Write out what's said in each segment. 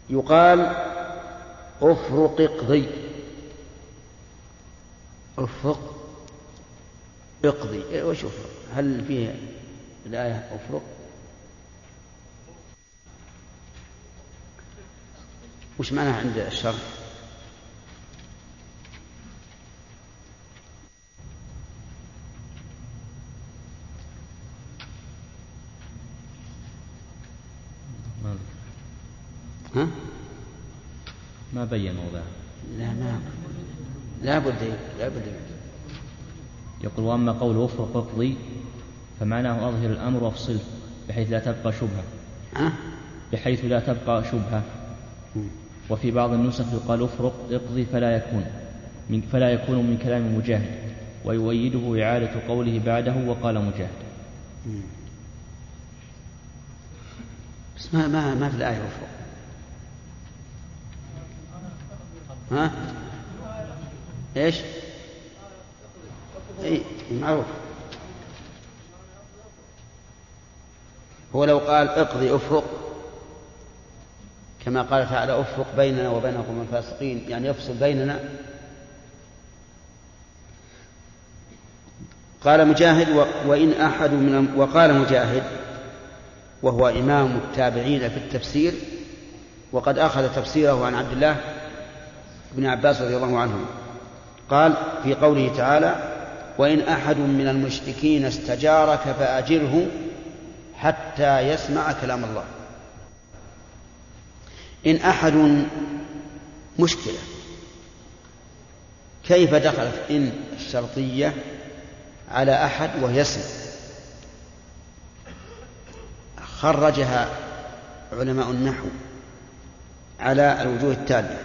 يقال أفرق اقضي، أفرق اقضي، وش أفرق؟ هل فيه الآية أفرق؟ وش معناها عند الشرح؟ ها؟ ما بين موضعه. لا بد. يقول: وأما قول أفرق اقضي فمعناه أظهر الأمر وافصله بحيث لا تبقى شبهة. بحيث لا تبقى شبهة. وفي بعض النسخ يقال أفرق اقضي فلا يكون من كلام مجاهد، ويؤيده إعادة قوله بعده وقال مجاهد. بس ما في الآية أفرق. ها؟ إيش؟ إيه معروف. هو لو قال اقضي أفرق كما قال تعالى أفرق بيننا وبينكم الفاسقين، يعني يفصل بيننا. قال مجاهد وإن أحد وقال مجاهد وهو إمام التابعين في التفسير، وقد أخذ تفسيره عن عبد الله بن عباس رضي الله عنه، قال في قوله تعالى: وإن أحد من المشركين استجارك فأجره حتى يسمع كلام الله. إن أحد مشكلة، كيف دخلت إن الشرطية على أحد وهي اسم؟ خرجها علماء النحو على الوجوه التالية: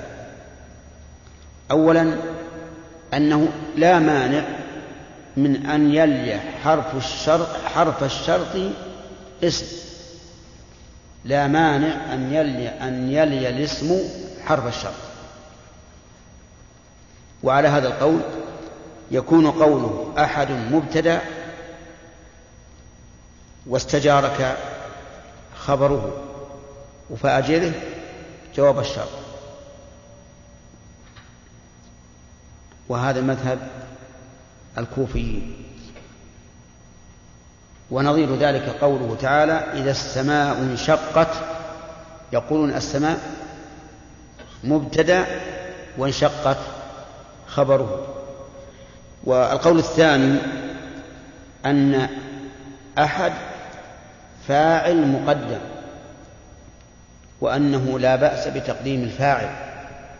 أولا أنه لا مانع من أن يلي حرف الشرط اسم، لا مانع أن يلي الاسم حرف الشرط. وعلى هذا القول يكون قوله أحد مبتدأ واستجارك خبره وفأجره جواب الشرط، وهذا مذهب الكوفيين. ونظير ذلك قوله تعالى: إذا السماء انشقت، يقولون السماء مبتدأ وانشقت خبره. والقول الثاني أن أحد فاعل مقدم، وأنه لا بأس بتقديم الفاعل،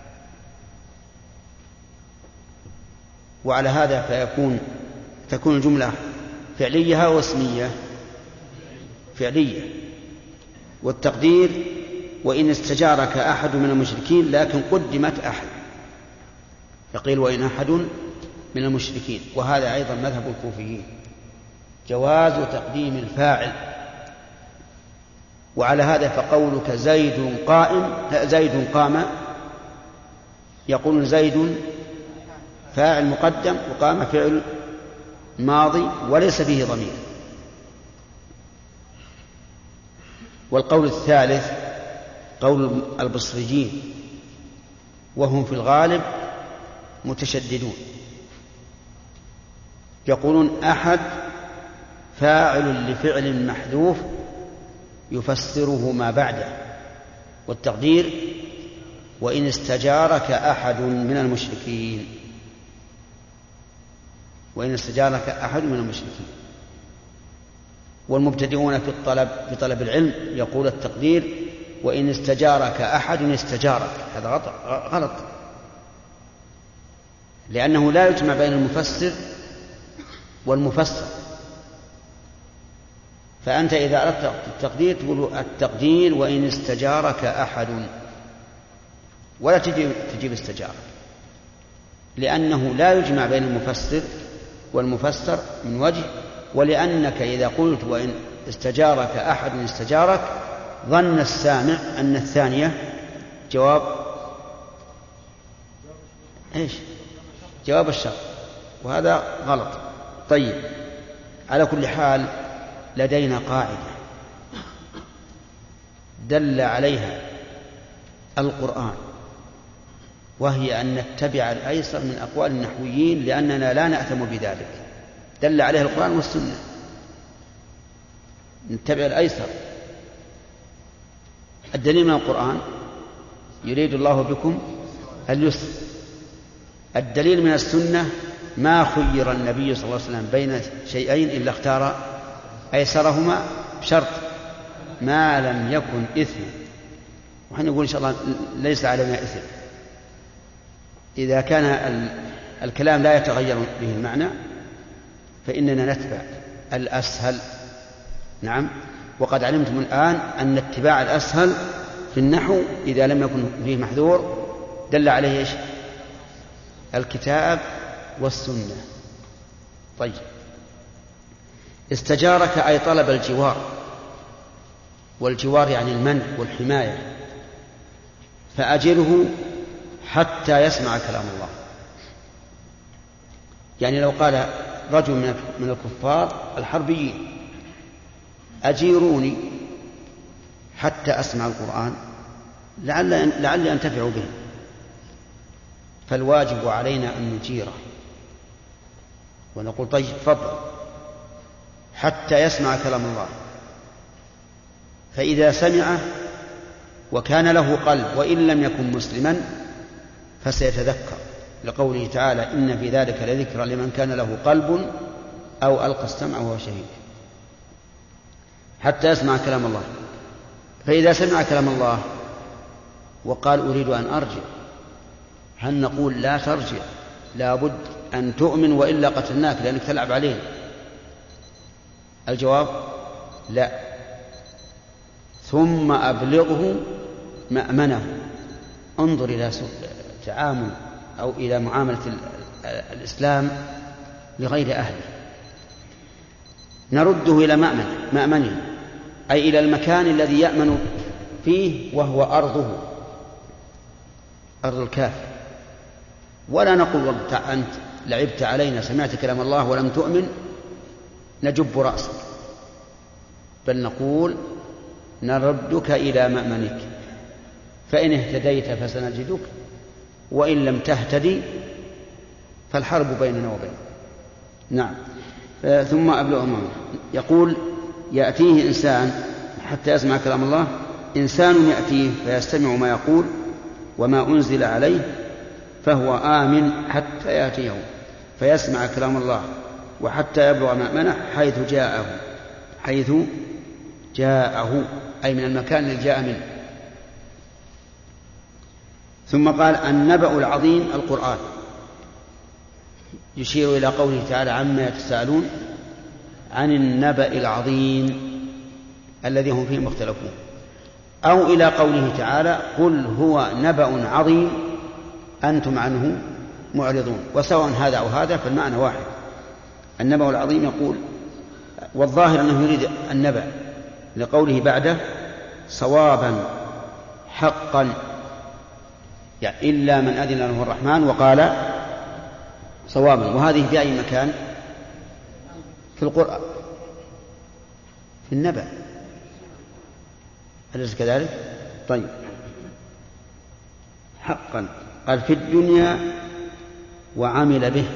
وعلى هذا تكون الجملة فعلية أو اسمية؟ فعلية. والتقدير وإن استجارك أحد من المشركين، لكن قدمت أحد، يقول وإن أحد من المشركين. وهذا أيضا مذهب الكوفيين، جواز تقديم الفاعل. وعلى هذا فقولك زيد قام، يقول زيد فاعل مقدم وقام فعل ماضي وليس فيه ضمير. والقول الثالث قول البصريين، وهم في الغالب متشددون، يقولون أحد فاعل لفعل محذوف يفسره ما بعده، والتقدير وإن استجارك أحد من المشركين، وإن استجارك أحد من المشركين. والمبتدئون في طلب العلم يقول التقدير وإن استجارك أحد استجارك. هذا غلط، لأنه لا يجمع بين المفسر والمفسر. فأنت إذا أردت التقدير تقول التقدير وإن استجارك أحد، ولا تجيب استجارك، لأنه لا يجمع بين المفسر والمفسر من وجه، ولأنك إذا قلت وإن استجارك أحد استجارك ظن السامع أن الثانية جواب الشرط، وهذا غلط. طيب، على كل حال لدينا قاعدة دل عليها القرآن، وهي أن نتبع الأيسر من أقوال النحويين لأننا لا نأثم بذلك، دل عليه القرآن والسنة. نتبع الأيسر. الدليل من القرآن يريد الله بكم اليسر. الدليل من السنة ما خير النبي صلى الله عليه وسلم بين شيئين إلا اختار أيسرهما بشرط ما لم يكن إثم. ونحن نقول إن شاء الله ليس علينا إثم إذا كان الكلام لا يتغير به المعنى، فإننا نتبع الأسهل. نعم. وقد علمتم الآن أن اتباع الأسهل في النحو إذا لم يكن فيه محذور دل عليه إيش؟ الكتاب والسنة. طيب، استجارك أي طلب الجوار، والجوار يعني المنع والحماية، فأجره حتى يسمع كلام الله. يعني لو قال رجل من الكفار الحربيين أجيروني حتى أسمع القرآن لعلي أنتفع به، فالواجب علينا أن نجيره ونقول طيب تفضل حتى يسمع كلام الله. فإذا سمعه وكان له قلب وإن لم يكن مسلما فسيتذكر، لقوله تعالى إن في ذلك لذكرى لمن كان له قلب أو ألقى السمع وهو شهيد. حتى يسمع كلام الله. فإذا سمع كلام الله وقال أريد أن أرجع، هل نقول لا ترجع، لا بد أن تؤمن وإلا قتلناك لأنك تلعب عليه؟ الجواب لا. ثم أبلغه مأمنه. انظر إلى تعامل أو إلى معاملة الإسلام لغير أهله. نرده إلى مأمنه أي إلى المكان الذي يأمن فيه وهو أرضه، أرض الكافر. ولا نقول أنت لعبت علينا سمعت كلام الله ولم تؤمن نجب رأسك، بل نقول نردك إلى مأمنك، فإن اهتديت فسنجدك وإن لم تهتدي فالحرب بيننا وبينك. نعم. ثم أبلغه مأمنه. يقول يأتيه إنسان حتى يسمع كلام الله، إنسان يأتيه فيستمع ما يقول وما أنزل عليه فهو آمن حتى يأتيه فيسمع كلام الله وحتى يبلغ مأمنه حيث جاءه أي من المكان الذي جاء منه. ثم قال النبأ العظيم القرآن، يشير إلى قوله تعالى عما يتساءلون عن النبأ العظيم الذي هم فيه مختلفون، أو إلى قوله تعالى قل هو نبأ عظيم أنتم عنه معرضون. وسواء هذا أو هذا فالمعنى واحد. النبأ العظيم يقول، والظاهر أنه يريد النبأ لقوله بعده صوابا حقا، يعني إلا من أذن له الرحمن وقال صوابا. وهذه في أي مكان في القرآن؟ في النبأ، أليس كذلك؟ طيب، حقا قال في الدنيا وعمل به،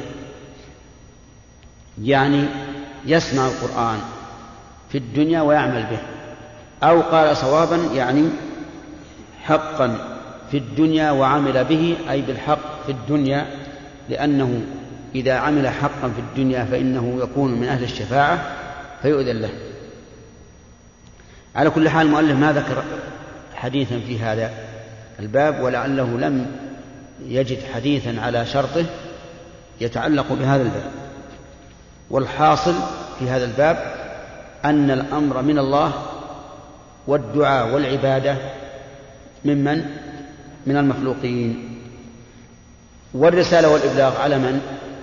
يعني يسمع القرآن في الدنيا ويعمل به. أو قال صوابا يعني حقا في الدنيا وعمل به أي بالحق في الدنيا، لأنه إذا عمل حقا في الدنيا فإنه يكون من أهل الشفاعة فيؤذن له. على كل حال المؤلف ما ذكر حديثا في هذا الباب، ولعله لم يجد حديثا على شرطه يتعلق بهذا الباب. والحاصل في هذا الباب أن الأمر من الله والدعاء والعبادة من المخلوقين. والرسالة والإبلاغ على من؟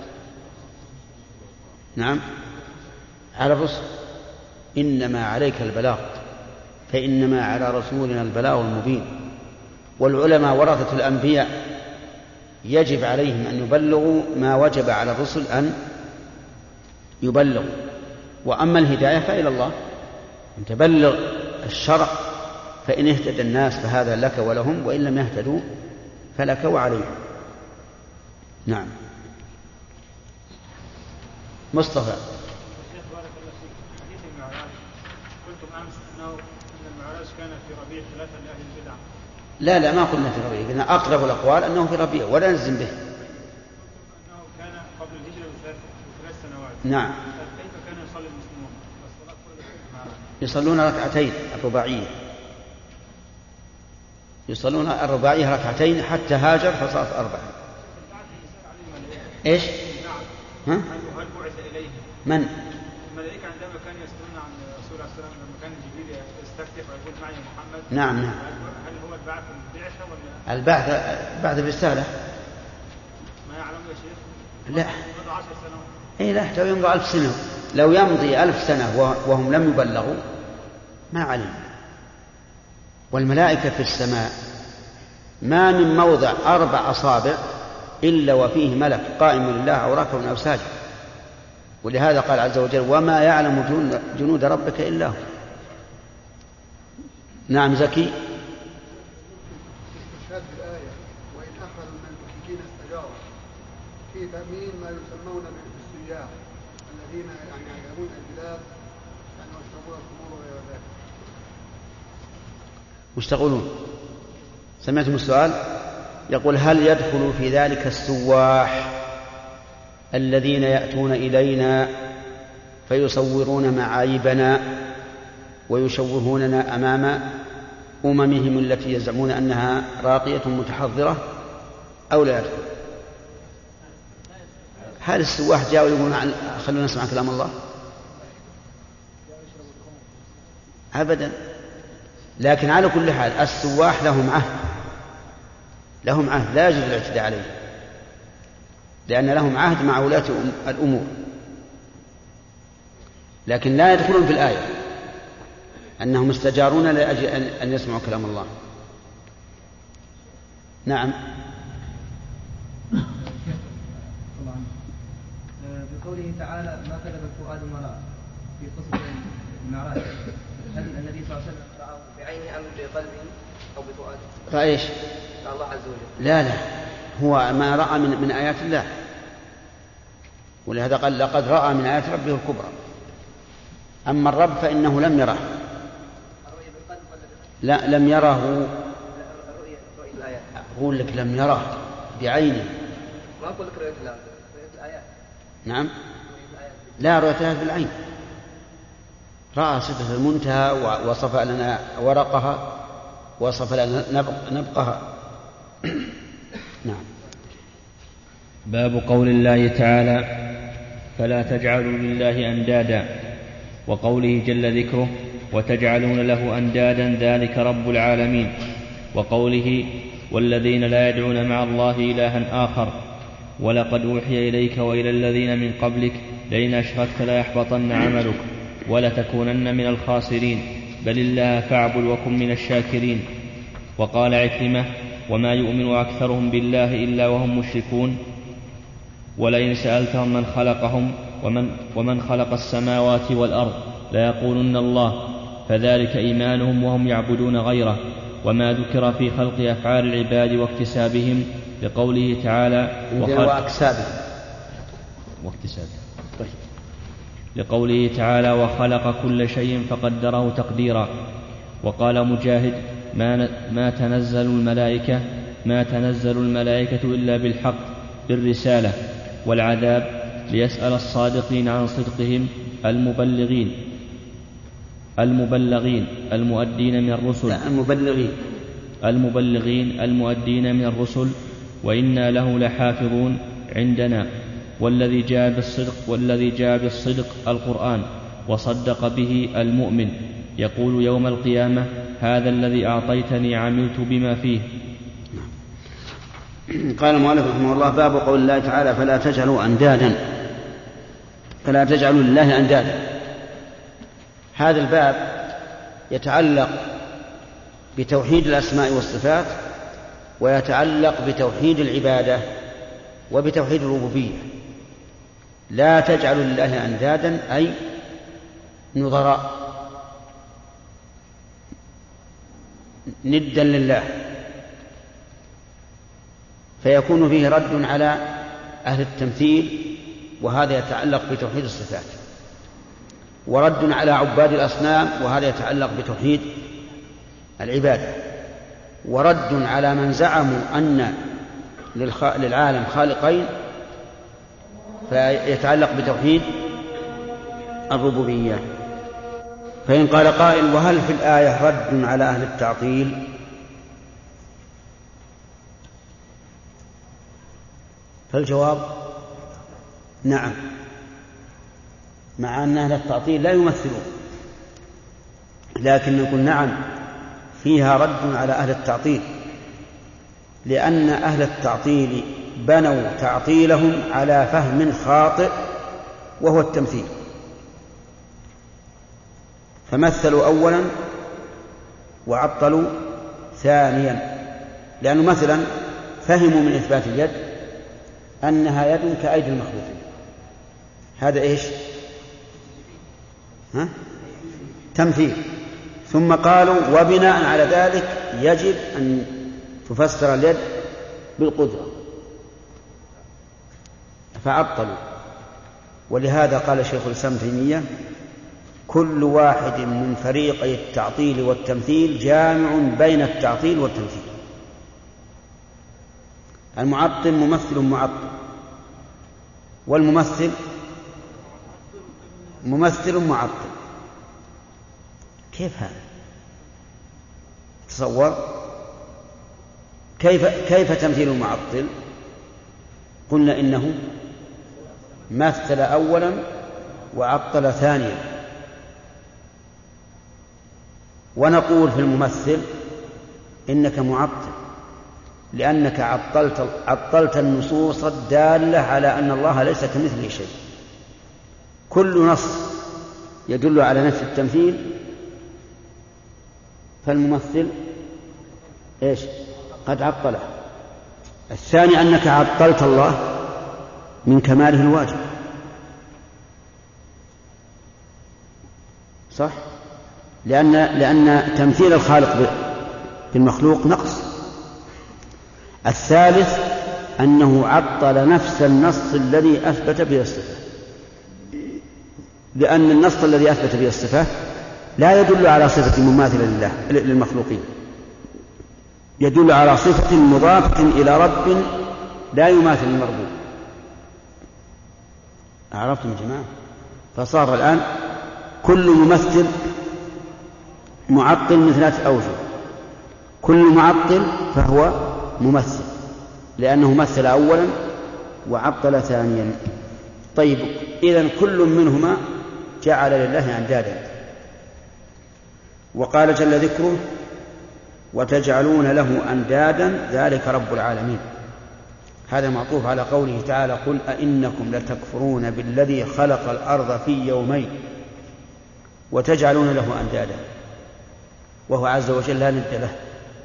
نعم، على الرسل. إنما عليك البلاغ، فإنما على رسولنا البلاغ المبين. والعلماء ورثة الأنبياء يجب عليهم أن يبلغوا ما وجب على الرسل أن يبلغوا. وأما الهداية فإلى الله، أن تبلغ الشرع فإن اهتدى الناس فهذا لك ولهم، وإن لم يهتدوا فلك وعليهم. نعم. مصطفى. قلتم أمس أن المعراج كان في ربيع 3 لأهل البدع. لا ما قلنا في ربيع، قلنا أقرب الأقوال أنه في ربيع ولا نلزم به. أنه كان قبل الهجرة ب3 سنوات. نعم. كيف كان يصلي المسلمون؟ يصلون ركعتين الرباعية، يصلون الرباعية ركعتين حتى هاجر فصارت 4. إيش؟ نعم. هل بعث إليه؟ من؟ الملائكة عندما كانوا يسألون عن الرسول عليه السلام لما كان جبريل يستفتح ويقول معي محمد. نعم. هل هو البعث بالبعثة ولا؟ البعث بالرسالة. ما يعلم يا شيخ؟ لا. مضى 10 سنوات. إيه لا، لو يمضي 1000 سنة، لو يمضي 1000 سنة وهم لم يبلغوا ما علم. والملائكة في السماء ما من موضع 4 أصابع إلا وفيه ملك قائم لله أو راكع أو ساجد. ولهذا قال عز وجل: وما يعلم جنود ربك إلا هو. نعم زكي. استشهاد بالآية: وإن أحد من المشركين استجار، في تأمين ما يسمون بالسياح الذين يذهبون البلاد ويشربون الخمور وغير ذلك. وش تقولون؟ سمعتم السؤال؟ يقول: هل يدخل في ذلك السواح الذين يأتون إلينا فيصورون معايبنا ويشوهوننا أمام أممهم التي يزعمون أنها راقية متحضرة، أو لا يدخل؟ هل السواح جاءوا يقولون خلونا نسمع كلام الله؟ أبدا. لكن على كل حال السواح لهم عهد لا يجوز الاعتداء عليه، لأن لهم عهد مع ولاة الأمور، لكن لا يدخلون في الآية أنهم استجارون لأجل أن يسمعوا كلام الله. نعم. بقوله تعالى: ما كذب الفؤاد ما رأى، في قصة المعراج، هل النبي صلى الله عليه وسلم رأى بعينه أم بقلبه أو بفؤاده؟ رأى إيش؟ رأى الله عز وجل. لا هو ما رأى من آيات الله، ولهذا قال: لقد رأى من آيات ربه الكبرى. أما الرب فإنه لم يره. لا لم يره. أقول لك لم يره بعينه. ما أقول لك رؤية الله، رؤية الآيات. نعم. لا، رؤية الآيات بالعين. رأى سدرة المنتهى ووصف لنا ورقها، وصف لنا نبقها. نعم. باب قول الله تعالى: فلا تجعلوا لله أندادا، وقوله جل ذكره: وتجعلون له أندادا ذلك رب العالمين، وقوله: والذين لا يدعون مع الله إلها آخر، ولقد أوحي إليك وإلى الذين من قبلك لئن أشركت ليحبطن عملك ولتكونن من الخاسرين، بل الله فاعبد وكن من الشاكرين. وقال عكرمة: وما يؤمن أكثرهم بالله إلا وهم مشركون، ولئن سألتهم من خلقهم ومن خلق السماوات والأرض ليقولن الله، فذلك إيمانهم وهم يعبدون غيره. وما ذكر في خلق أفعال العباد واكتسابهم لقوله تعالى: لقوله تعالى: وخلق كل شيء فقدره تقديرا. وقال مجاهد: ما تنزل الملائكة إلا بالحق بالرسالة والعذاب، ليسأل الصادقين عن صدقهم المبلغين المؤدين من الرسل، وإنا له لحافظون عندنا. والذي جاء بالصدق القرآن، وصدق به المؤمن، يقول يوم القيامة: هذا الذي أعطيتني عملت بما فيه. قال المؤلف رحمه الله: باب قول الله تعالى: فلا تجعلوا لله أندادا. هذا الباب يتعلق بتوحيد الأسماء والصفات، ويتعلق بتوحيد العبادة وبتوحيد الربوبية. لا تجعلوا لله أندادا أي نظراء. ندا لله، فيكون فيه رد على أهل التمثيل، وهذا يتعلق بتوحيد الصفات، ورد على عباد الأصنام، وهذا يتعلق بتوحيد العبادة، ورد على من زعموا أن للعالم خالقين، فيتعلق بتوحيد الربوبية. فإن قال قائل: وهل في الآية رد على أهل التعطيل؟ فالجواب نعم، مع أن أهل التعطيل لا يمثلون، لكن نقول نعم فيها رد على أهل التعطيل، لأن أهل التعطيل بنوا تعطيلهم على فهم خاطئ وهو التمثيل، فمثلوا أولا وعطلوا ثانيا، لأنه مثلا فهموا من إثبات اليد أنها يد كأيدي المخلوقين، هذا إيش؟ تمثيل. ثم قالوا وبناء على ذلك يجب أن تفسر اليد بالقدرة، فعطلوا. ولهذا قال شيخ الإسلام ابن تيمية: كل واحد من فريقي التعطيل والتمثيل جامع بين التعطيل والتمثيل. المعطل ممثل معطل، والممثل ممثل معطل. كيف هذا؟ تصور كيف تمثيل المعطل؟ قلنا إنه مثل أولا وعطل ثانيا، ونقول في الممثل إنك معطل لأنك عطلت النصوص الدالة على أن الله ليس كمثله شيء. كل نص يدل على نفي التمثيل فالممثل إيش؟ قد عطله. الثاني أنك عطلت الله من كماله الواجب، صح؟ لأن تمثيل الخالق بالمخلوق نقص. الثالث أنه عطل نفس النص الذي أثبت به الصفة، لأن النص الذي أثبت به الصفة لا يدل على صفة مماثلة للمخلوقين، يدل على صفة مضافة إلى رب لا يماثل المربوب. عرفتم يا جماعة؟ فصار الآن كل ممثل معطل من 3 أوجه. كل معطل فهو ممثل لأنه مثل أولا وعطل ثانيا. طيب، إذن كل منهما جعل لله أندادا. وقال جل ذكره: وتجعلون له أندادا ذلك رب العالمين. هذا معطوف على قوله تعالى: قل أئنكم لتكفرون بالذي خلق الأرض في يومين وتجعلون له أندادا، وهو عز وجل لا ند له.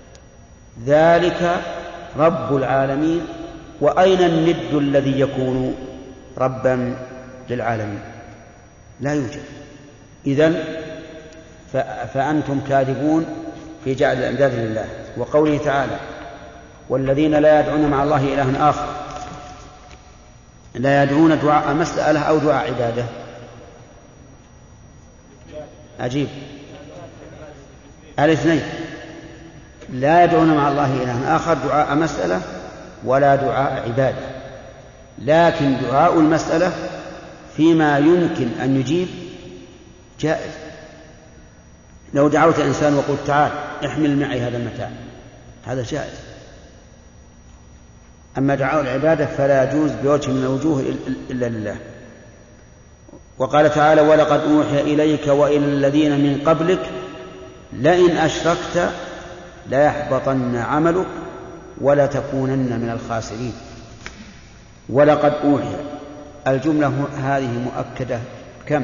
ذلك رب العالمين. وأين الند الذي يكون ربا للعالمين؟ لا يوجد. إذن فأنتم كاذبون في جعل الأنداد لله. وقوله تعالى: والذين لا يدعون مع الله إلها آخر، لا يدعون دعاء مسألة أو دعاء عبادة. عجيب، الاثنين. لا يدعون مع الله إلها آخر دعاء مسألة ولا دعاء عبادة، لكن دعاء المسألة فيما يمكن أن يجيب جائز. لو دعوت إنسان وقلت: تعال احمل معي هذا المتاع، هذا جائز. أما دعاء العبادة فلا يجوز بوجه من الوجوه إلا لله. وقال تعالى: ولقد أوحي إليك وإلى الذين من قبلك لئن أشركت ليحبطن عملك ولتكونن من الخاسرين. ولقد أوحي، الجملة هذه مؤكدة كم؟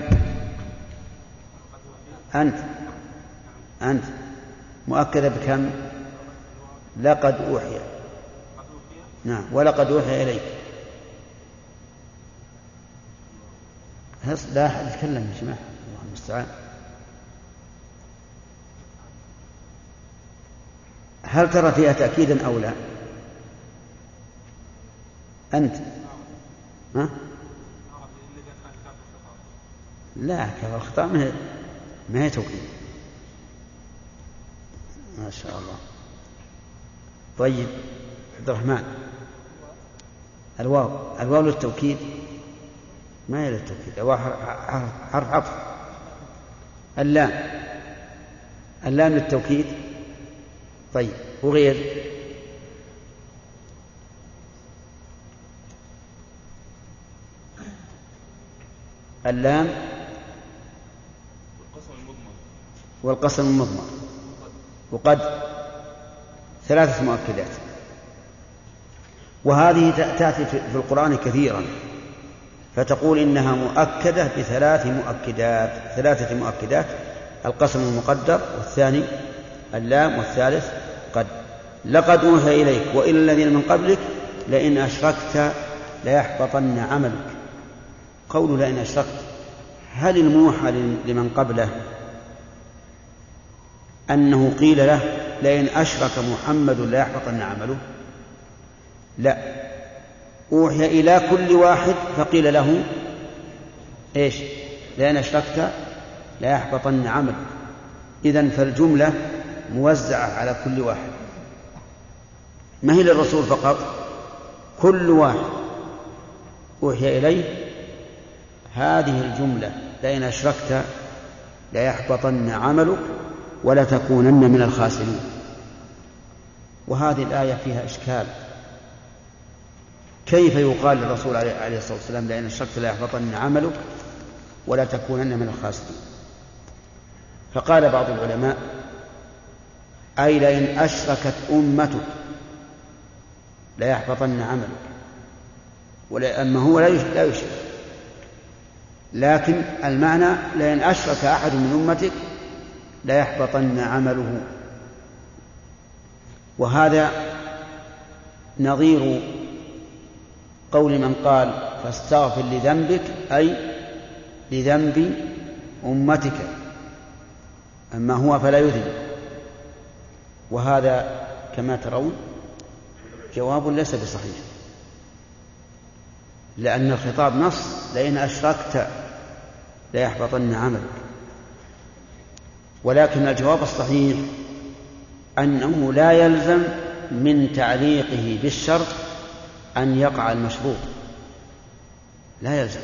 أنت مؤكدة بكم؟ لقد أوحي. نعم، ولقد أوحي إليك. لا أحد يتكلم يا جماعة، الله المستعان. هل ترى فيها تأكيدا أو لا؟ أنت ها؟ لا، كفر الخطأ ما هي توكيد. ما شاء الله. طيب عبد الرحمن، الواو للتوكيد؟ ما هي للتوكيد، الواو حرف عطف. اللام للتوكيد. طيب وغير؟ اللام والقسم المضمر وقد، 3 مؤكدات. وهذه تأتي في القرآن كثيرا، فتقول إنها مؤكدة ب3 مؤكدات: القسم المقدر، والثاني اللام، والثالث قد. لقد أوحي إليك وإلى الذين من قبلك لئن أشركت ليحبطن عملك. قول لئن أشركت، هل الموحى لمن قبله أنه قيل له لئن أشرك محمد ليحبطن عمله؟ لا، أوحي إلى كل واحد فقيل له إيش؟ لئن أشركت ليحبطن عملك. إذن فالجملة موزعة على كل واحد، ما هي للرسول فقط، كل واحد أوحي إليه هذه الجملة: لئن أشركت ليحبطن عملك ولتكونن من الخاسرين. وهذه الآية فيها إشكال، كيف يقال للرسول عليه الصلاة والسلام لئن أشركت ليحبطن عملك ولا تكونن من الخاسرين؟ فقال بعض العلماء: أي لئن أشركت أمتك ليحبطن عملك، أما هو لا يشرك، لكن المعنى لئن أشرك أحد من أمتك ليحبطن عمله. وهذا نظير قول من قال: فاستغفر لذنبك، أي لذنب أمتك، أما هو فلا يذنب. وهذا كما ترون جواب ليس بصحيح، لأن الخطاب نص: لئن أشركت ليحبطن عملك. ولكن الجواب الصحيح أنه لا يلزم من تعليقه بالشرط أن يقع المشروط، لا يلزم.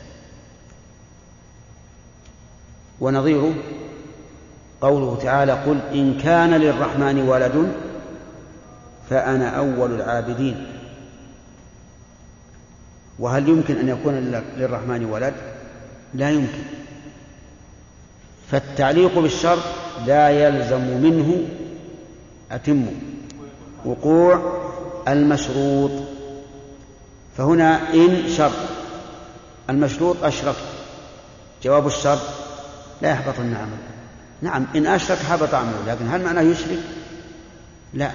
ونظيره قوله تعالى: قل إن كان للرحمن ولد فأنا أول العابدين. وهل يمكن أن يكون للرحمن ولد؟ لا يمكن. فالتعليق بالشرط لا يلزم منه وقوع المشروط. فهنا إن شرط، المشروط أشرك، جواب الشرط لا يحبطن عمله. نعم، إن أشرك حبط عمله، لكن هل معناه يشرك؟ لا.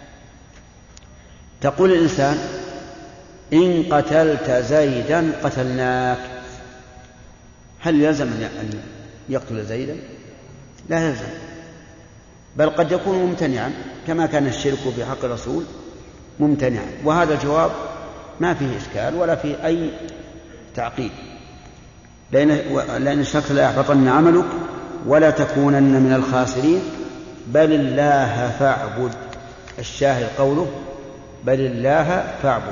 تقول الإنسان: إن قتلت زيدا قتلناك، هل يلزم أن يقتل زيدا؟ لا يلزم، بل قد يكون ممتنعا، كما كان الشرك في حق الرسول ممتنعا. وهذا الجواب ما فيه إشكال ولا فيه أي تعقيد. لأن الشرك لا يحبطن عملك ولا تكونن من الخاسرين، بل الله فاعبد. الشاهد قوله: بل الله فاعبد،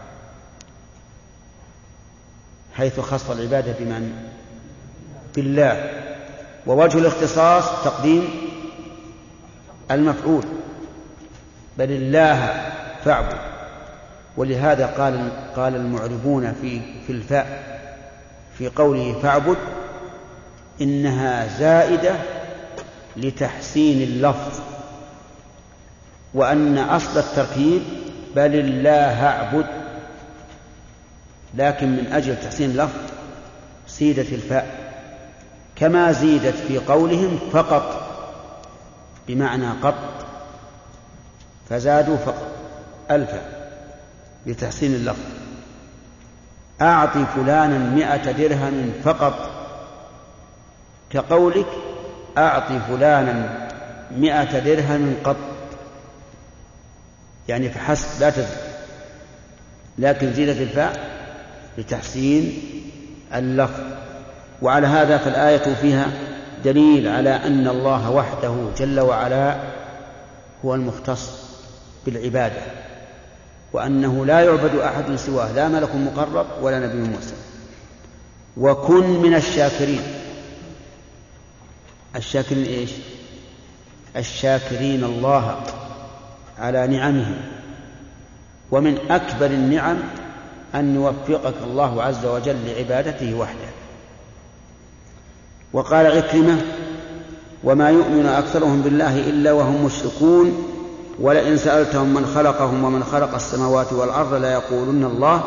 حيث خص العبادة بمن؟ بالله. ووجه الاختصاص تقديم المفعول: بل الله فاعبد. ولهذا قال المعربون في الفاء في قوله فاعبد إنها زائدة لتحسين اللفظ، وأن أصل التركيب بل الله اعبد، لكن من أجل تحسين اللفظ زيدت الفاء، كما زيدت في قولهم فقط بمعنى قط، فزادوا فقط الفاء لتحسين اللفظ. أعطي فلانا 100 درهم فقط، كقولك أعطي فلانا 100 درهم قط، يعني فحسب لا تزد، لكن زيدت الفاء لتحسين اللفظ. وعلى هذا فالآية فيها دليل على أن الله وحده جل وعلا هو المختص بالعبادة، وأنه لا يعبد أحد سواه، لا ملك مقرب ولا نبي مرسل. وكن من الشاكرين. الشاكرين إيش؟ الشاكرين الله على نعمه، ومن أكبر النعم أن يوفقك الله عز وجل لعبادته وحده. وقال عكرمة: وما يؤمن أكثرهم بالله إلا وهم مشركون ولئن سألتهم من خلقهم ومن خلق السماوات والأرض ليقولن الله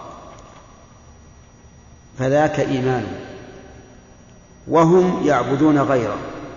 فذاك إيمان وهم يعبدون غيره.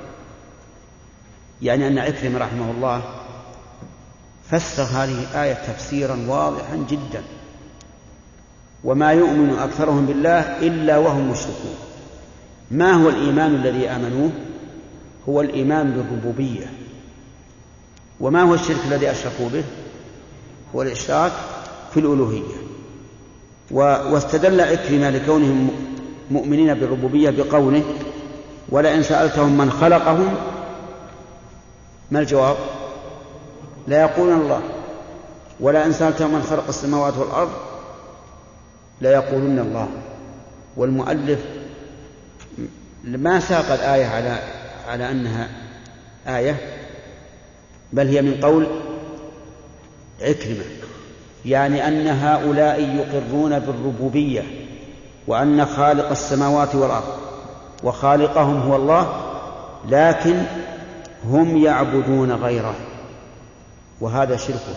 يعني أن عكرمة رحمه الله فسر هذه الآية تفسيرا واضحا جدا: وما يؤمن أكثرهم بالله إلا وهم مشركون. ما هو الإيمان الذي آمنوه؟ هو الإيمان بالربوبية. وما هو الشرك الذي أشركوا به؟ هو الإشراك في الألوهية. واستدل عكرمة لكونهم مؤمنين بالربوبية بقوله: ولئن سألتهم من خلقهم، ما الجواب؟ لا يقولون الله. ولئن سألتهم من خلق السماوات والأرض لا يقولون الله. والمؤلف ما ساق الآية على أنها آية، بل هي من قول عكرمة، يعني أن هؤلاء يقرون بالربوبية وأن خالق السماوات والأرض وخالقهم هو الله، لكن هم يعبدون غيره، وهذا شركه.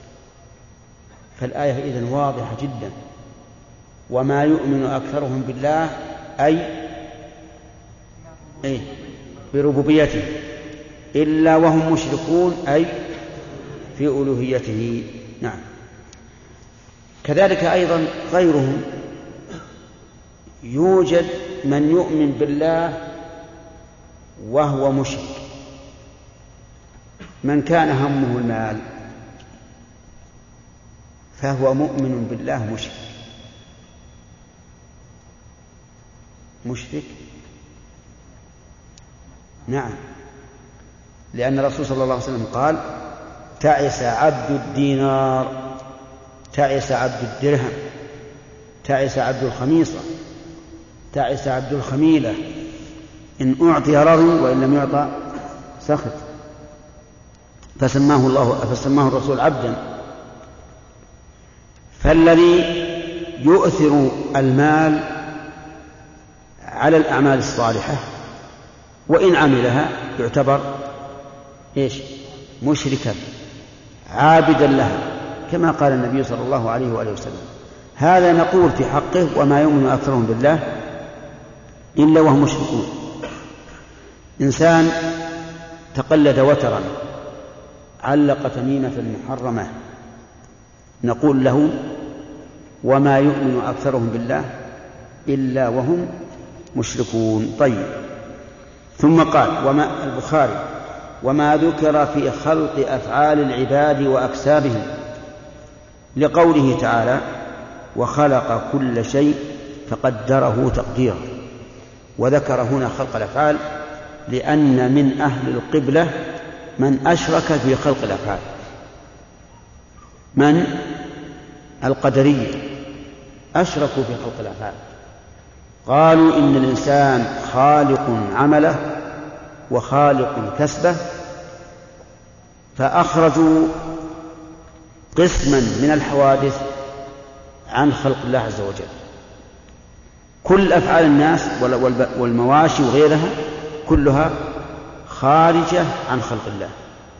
فالآية إذن واضحة جدا: وما يؤمن أكثرهم بالله أي بربوبيته إلا وهم مشركون أي في ألوهيته. نعم. كذلك أيضا غيرهم، يوجد من يؤمن بالله وهو مشرك. من كان همه المال فهو مؤمن بالله مشرك. نعم، لأن الرسول صلى الله عليه وسلم قال: تعس عبد الدينار، تعس عبد الدرهم، تعس عبد الخميصة، تعس عبد الخميلة، إن أعطي رضي وإن لم يعطى سخط. فسماه الرسول عبدا. فالذي يؤثر المال على الأعمال الصالحة وإن عملها يعتبر مشركا عابدا لها، كما قال النبي صلى الله عليه وآله وسلم. هذا نقول في حقه: وما يؤمن أكثرهم بالله إلا وهم مشركون. إنسان تقلد وترا، علق تميمة محرمة، نقول له: وما يؤمن أكثرهم بالله إلا وهم مشركون. طيب. ثم قال البخاري: وما ذكر في خلق أفعال العباد وأكسابهم، لقوله تعالى: وخلق كل شيء فقدره تقديرا. وذكر هنا خلق الأفعال لأن من أهل القبلة من أشرك في خلق الأفعال. من؟ القدرية أشركوا في خلق الأفعال، قالوا إن الإنسان خالق عمله وخالق كسبه، فأخرجوا قسما من الحوادث عن خلق الله عز وجل. كل أفعال الناس والمواشي وغيرها كلها خارجة عن خلق الله.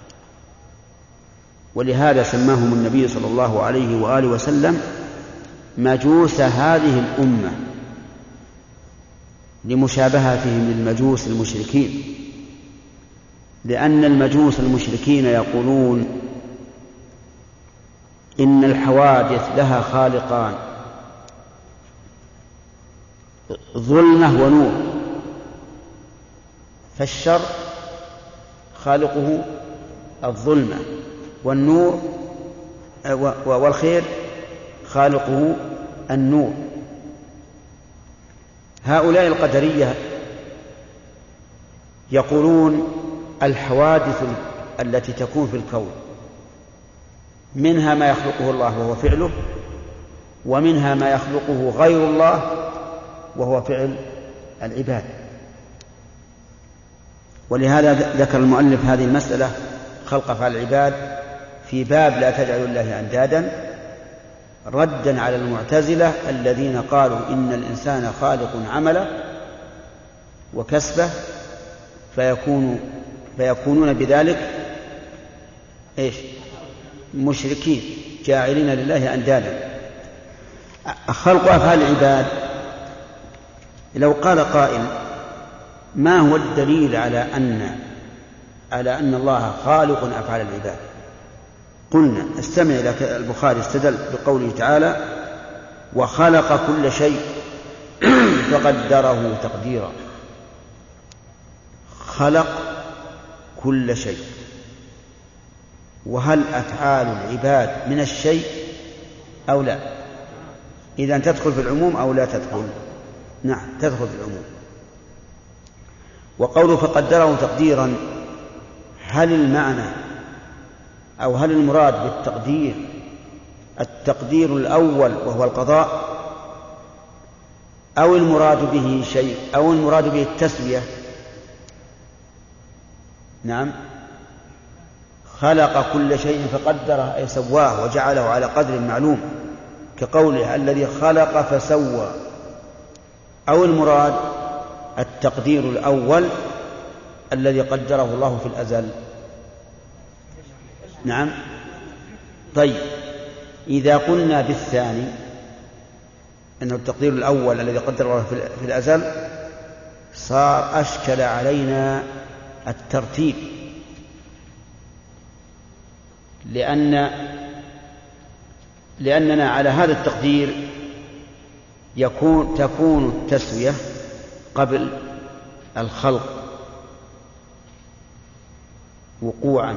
ولهذا سماهم النبي صلى الله عليه وآله وسلم مجوس هذه الأمة، لمشابهتهم للمجوس المشركين، لأن المجوس المشركين يقولون إن الحوادث لها خالقان، ظلمة ونور، فالشر خالقه الظلمة والنور والخير خالقه النور. هؤلاء القدرية يقولون الحوادث التي تكون في الكون منها ما يخلقه الله وهو فعله، ومنها ما يخلقه غير الله وهو فعل العباد. ولهذا ذكر المؤلف هذه المسألة خلق أفعال العباد في باب لا تجعلوا الله أندادا، ردا على المعتزلة الذين قالوا إن الإنسان خالق عمله وكسبه فيكونون بذلك مشركين جاعلين لله أندادا. خلق أفعال العباد، لو قال قائل ما هو الدليل على أن الله خالق أفعال العباد، قلنا استمع إلى البخاري استدل بقوله تعالى وخلق كل شيء فقدره تقديرا. خلق كل شيء، وهل أفعال العباد من الشيء أو لا؟ إذا تدخل في العموم أو لا تدخل؟ نعم تدخل في العموم. وقوله فقدره تقديرا، هل المعنى أو هل المراد بالتقدير التقدير الأول وهو القضاء، أو المراد به شيء، أو المراد به التسوية؟ نعم، خلق كل شيء فقدره أي سواه وجعله على قدر معلوم، كقوله الذي خلق فسوى، أو المراد التقدير الأول الذي قدره الله في الأزل. نعم. طيب إذا قلنا بالثاني أنه التقدير الأول الذي قدره الله في الأزل صار أشكل علينا الترتيب، لأننا على هذا التقدير تكون التسوية قبل الخلق وقوعا،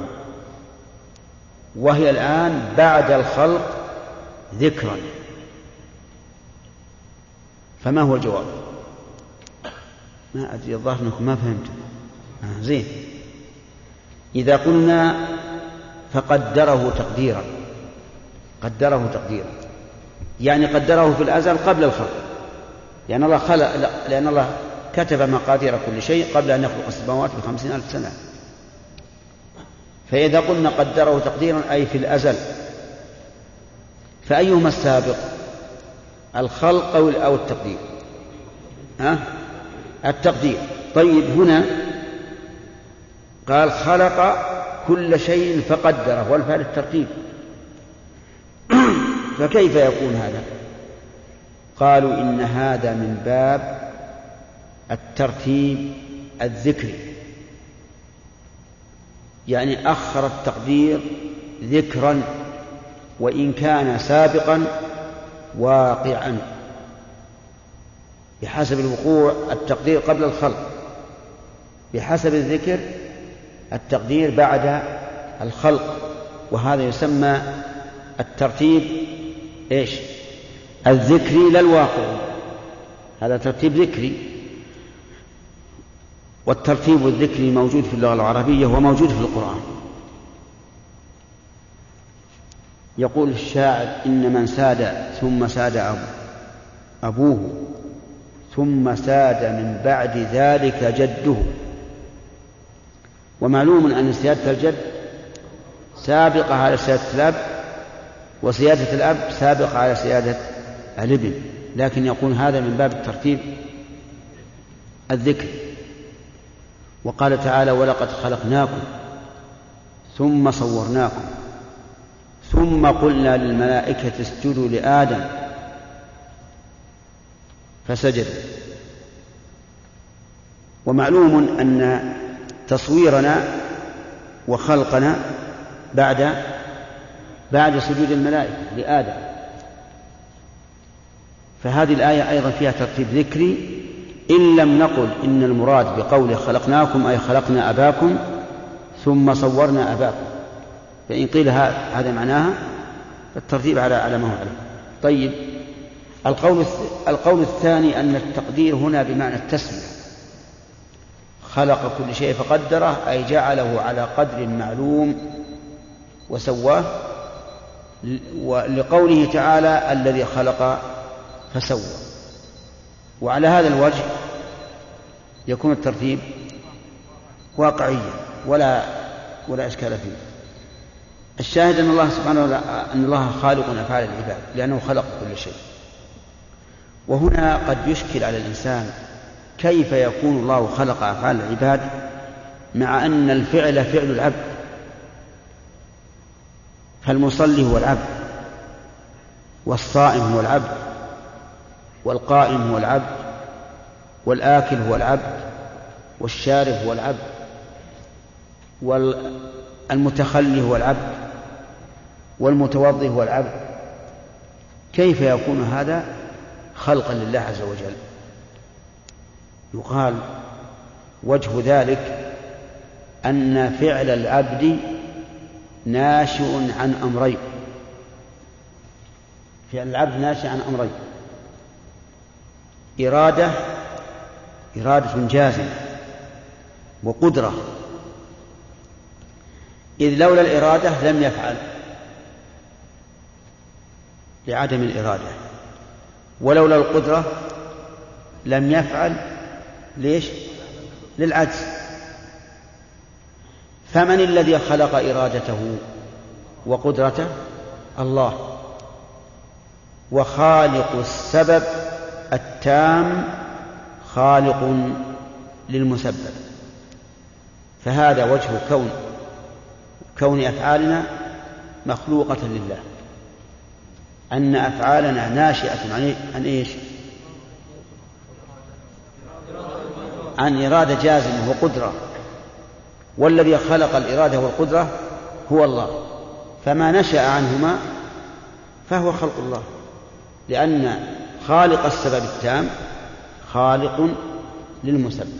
وهي الآن بعد الخلق ذكرا. فما هو الجواب؟ ما أدري، الظاهر أنكم ما فهمتم. زين، إذا قلنا فقدره تقديرا، قدره تقديرا يعني قدره في الأزل قبل الخلق، لأن الله كتب مقادير كل شيء قبل أن يخلق السماوات ب50,000 سنة. فإذا قلنا قدره تقديرا أي في الأزل، فأيهما السابق، الخلق أو التقدير؟ التقدير. طيب هنا قال خلق كل شيء فقدره، والفعل الترتيب، فكيف يكون هذا؟ قالوا إن هذا من باب الترتيب الذكري، يعني أخر التقدير ذكرا وإن كان سابقا واقعا، بحسب الوقوع التقدير قبل الخلق، بحسب الذكر التقدير بعد الخلق. وهذا يسمى الترتيب الذكري لا الواقعي، هذا ترتيب ذكري. والترتيب الذكري موجود في اللغة العربية وموجود في القرآن. يقول الشاعر إن من ساد ثم ساد أبوه ثم ساد من بعد ذلك جده. ومعلوم أن سيادة الجد سابقة على سيادة الأب، وسيادة الأب سابقة على سيادة الابن، لكن يقول هذا من باب الترتيب الذكر. وقال تعالى ولقد خلقناكم ثم صورناكم ثم قلنا للملائكة اسجدوا لآدم فسجدوا. ومعلوم أن تصويرنا وخلقنا بعد سجود الملائكة لآدم. فهذه الآية أيضا فيها ترتيب ذكري، إن لم نقل إن المراد بقوله خلقناكم أي خلقنا أباكم ثم صورنا أباكم. فإن قيل هذا معناها الترتيب على ما هو عليه. طيب، القول الثاني أن التقدير هنا بمعنى التسوية، خلق كل شيء فقدره، أي جعله على قدر معلوم وسواه، ولقوله تعالى الذي خلق فسوى. وعلى هذا الوجه يكون الترتيب واقعيا ولا إشكال فيه. الشاهد أن الله سبحانه وتعالى أن الله خالق أفعال العباد لأنه خلق كل شيء. وهنا قد يشكل على الإنسان كيف يكون الله خلق أفعال العباد مع أن الفعل فعل العبد، فالمصلي هو العبد، والصائم هو العبد، والقائم هو العبد، والآكل هو العبد، والشارب هو العبد، والمتخلي هو العبد، والمتوضئ هو العبد. كيف يكون هذا خلقا لله عز وجل؟ يقال وجه ذلك أن فعل العبد ناشئ عن أمرين. فعل العبد ناشئ عن أمرين: إرادة جازمة، وقدرة. إذ لولا الإرادة لم يفعل لعدم الإرادة، ولولا القدرة لم يفعل ليش؟ للعجز. فمن الذي خلق إرادته وقدرته؟ الله. وخالق السبب التام خالق للمسبب. فهذا وجه كون أفعالنا مخلوقة لله، أن أفعالنا ناشئة عن إيش؟ عن إرادة جازمة وقدرة، والذي خلق الإرادة والقدرة هو الله، فما نشأ عنهما فهو خلق الله، لأن خالق السبب التام خالق للمسبب.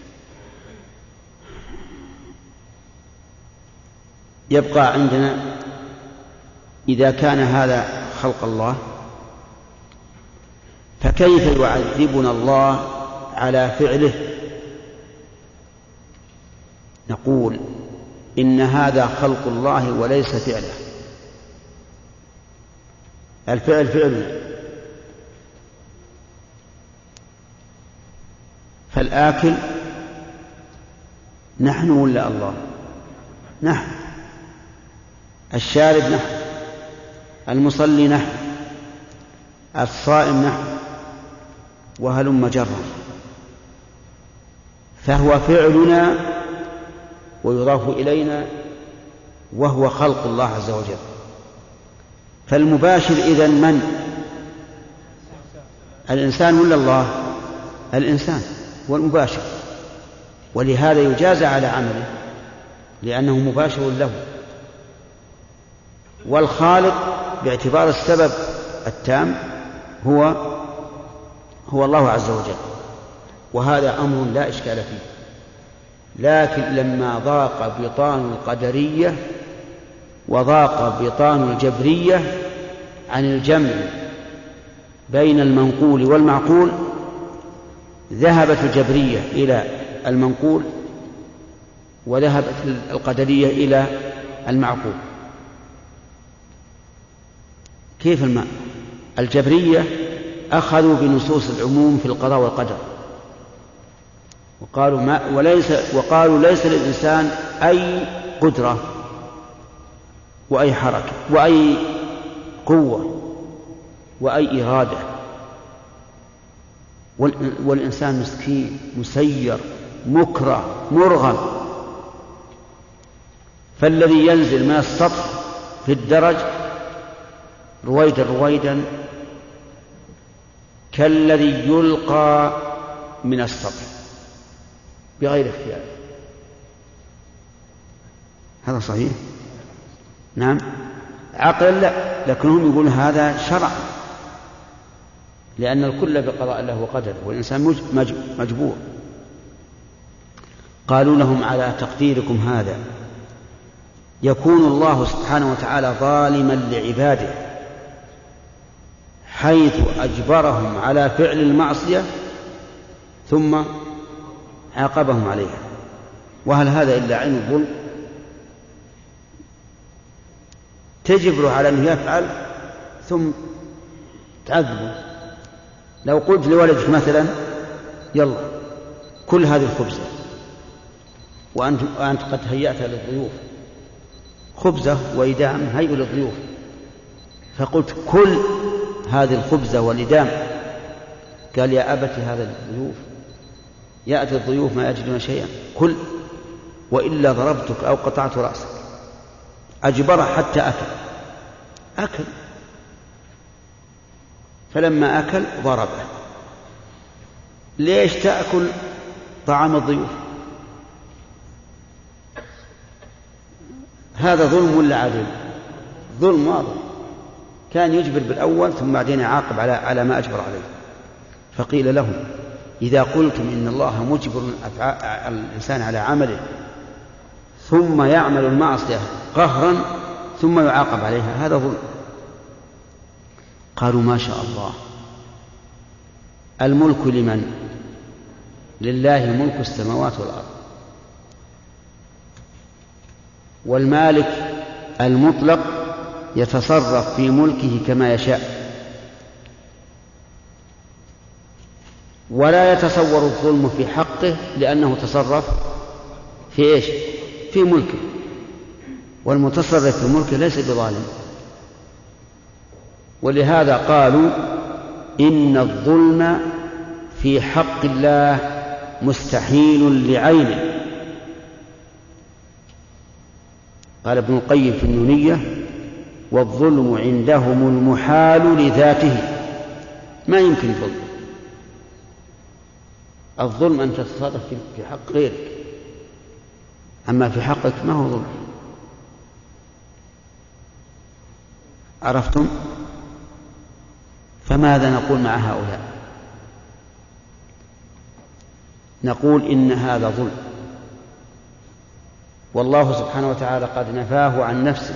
يبقى عندنا إذا كان هذا خلق الله، فكيف يعذبنا الله على فعله؟ نقول إن هذا خلق الله وليس فعله. الفعل فعلنا، فالآكل نحن ولا الله؟ نحن. الشارب نحن، المصلي نحن، الصائم نحن، وهلم جرا. فهو فعلنا ويضاف إلينا، وهو خلق الله عز وجل. فالمباشر إذن من؟ الإنسان ولا الله؟ الإنسان هو المباشر، ولهذا يجازى على عمله لأنه مباشر له. والخالق باعتبار السبب التام هو الله عز وجل، وهذا أمر لا إشكال فيه. لكن لما ضاق بطان القدرية وضاق بطان الجبرية عن الجمع بين المنقول والمعقول، ذهبت الجبرية إلى المنقول وذهبت القدرية إلى المعقول. كيف الجبرية أخذوا بنصوص العموم في القضاء والقدر، وقالوا ليس للإنسان أي قدرة وأي حركة وأي قوة وأي إرادة، والإنسان مسكين مسير مكره مرغم. فالذي ينزل من السطح في الدرج رويدا كالذي يلقى من السطح بغير اختيار. هذا صحيح؟ نعم. عقلا لا، لكنهم يقولون هذا شرع، لأن الكل بقضاء الله وقدره، والإنسان مجبور. قالوا لهم على تقديركم هذا يكون الله سبحانه وتعالى ظالما لعباده حيث أجبرهم على فعل المعصية ثم عاقبهم عليها. وهل هذا إلا عين الظلم؟ تجبره على أنه يفعل ثم تعذبه. لو قلت لولدك مثلا يلا كل هذه الخبزة وأنت قد هيأتها للضيوف، خبزة وإدام هيئ للضيوف، فقلت كل هذه الخبزة والإدام، قال يا أبت هذا للضيوف، يأتي الضيوف ما يجدون شيئا، كل وإلا ضربتك أو قطعت رأسك. أجبره حتى أكل، فلما أكل ضربه. ليش تأكل طعام الضيوف؟ هذا ظلم ولا عدل؟ ظلم واضح. كان يجبر بالأول ثم بعدين يعاقب على ما أجبر عليه. فقيل له إذا قلتم إن الله مجبر الإنسان على عمله ثم يعمل المعصية قهرا ثم يعاقب عليها، هذا ظلم. قالوا ما شاء الله، الملك لمن؟ لله ملك السماوات والأرض، والمالك المطلق يتصرف في ملكه كما يشاء، ولا يتصور الظلم في حقه لأنه تصرف في إيش؟ في ملكه، والمتصرف في ملكه ليس بظالم. ولهذا قالوا إن الظلم في حق الله مستحيل لعينه. قال ابن القيم في النونية والظلم عندهم المحال لذاته، ما يمكن ظلم. الظلم أن تتصرف في حق غيرك، أما في حقك ما هو ظلم. عرفتم؟ فماذا نقول مع هؤلاء؟ نقول إن هذا ظلم، والله سبحانه وتعالى قد نفاه عن نفسه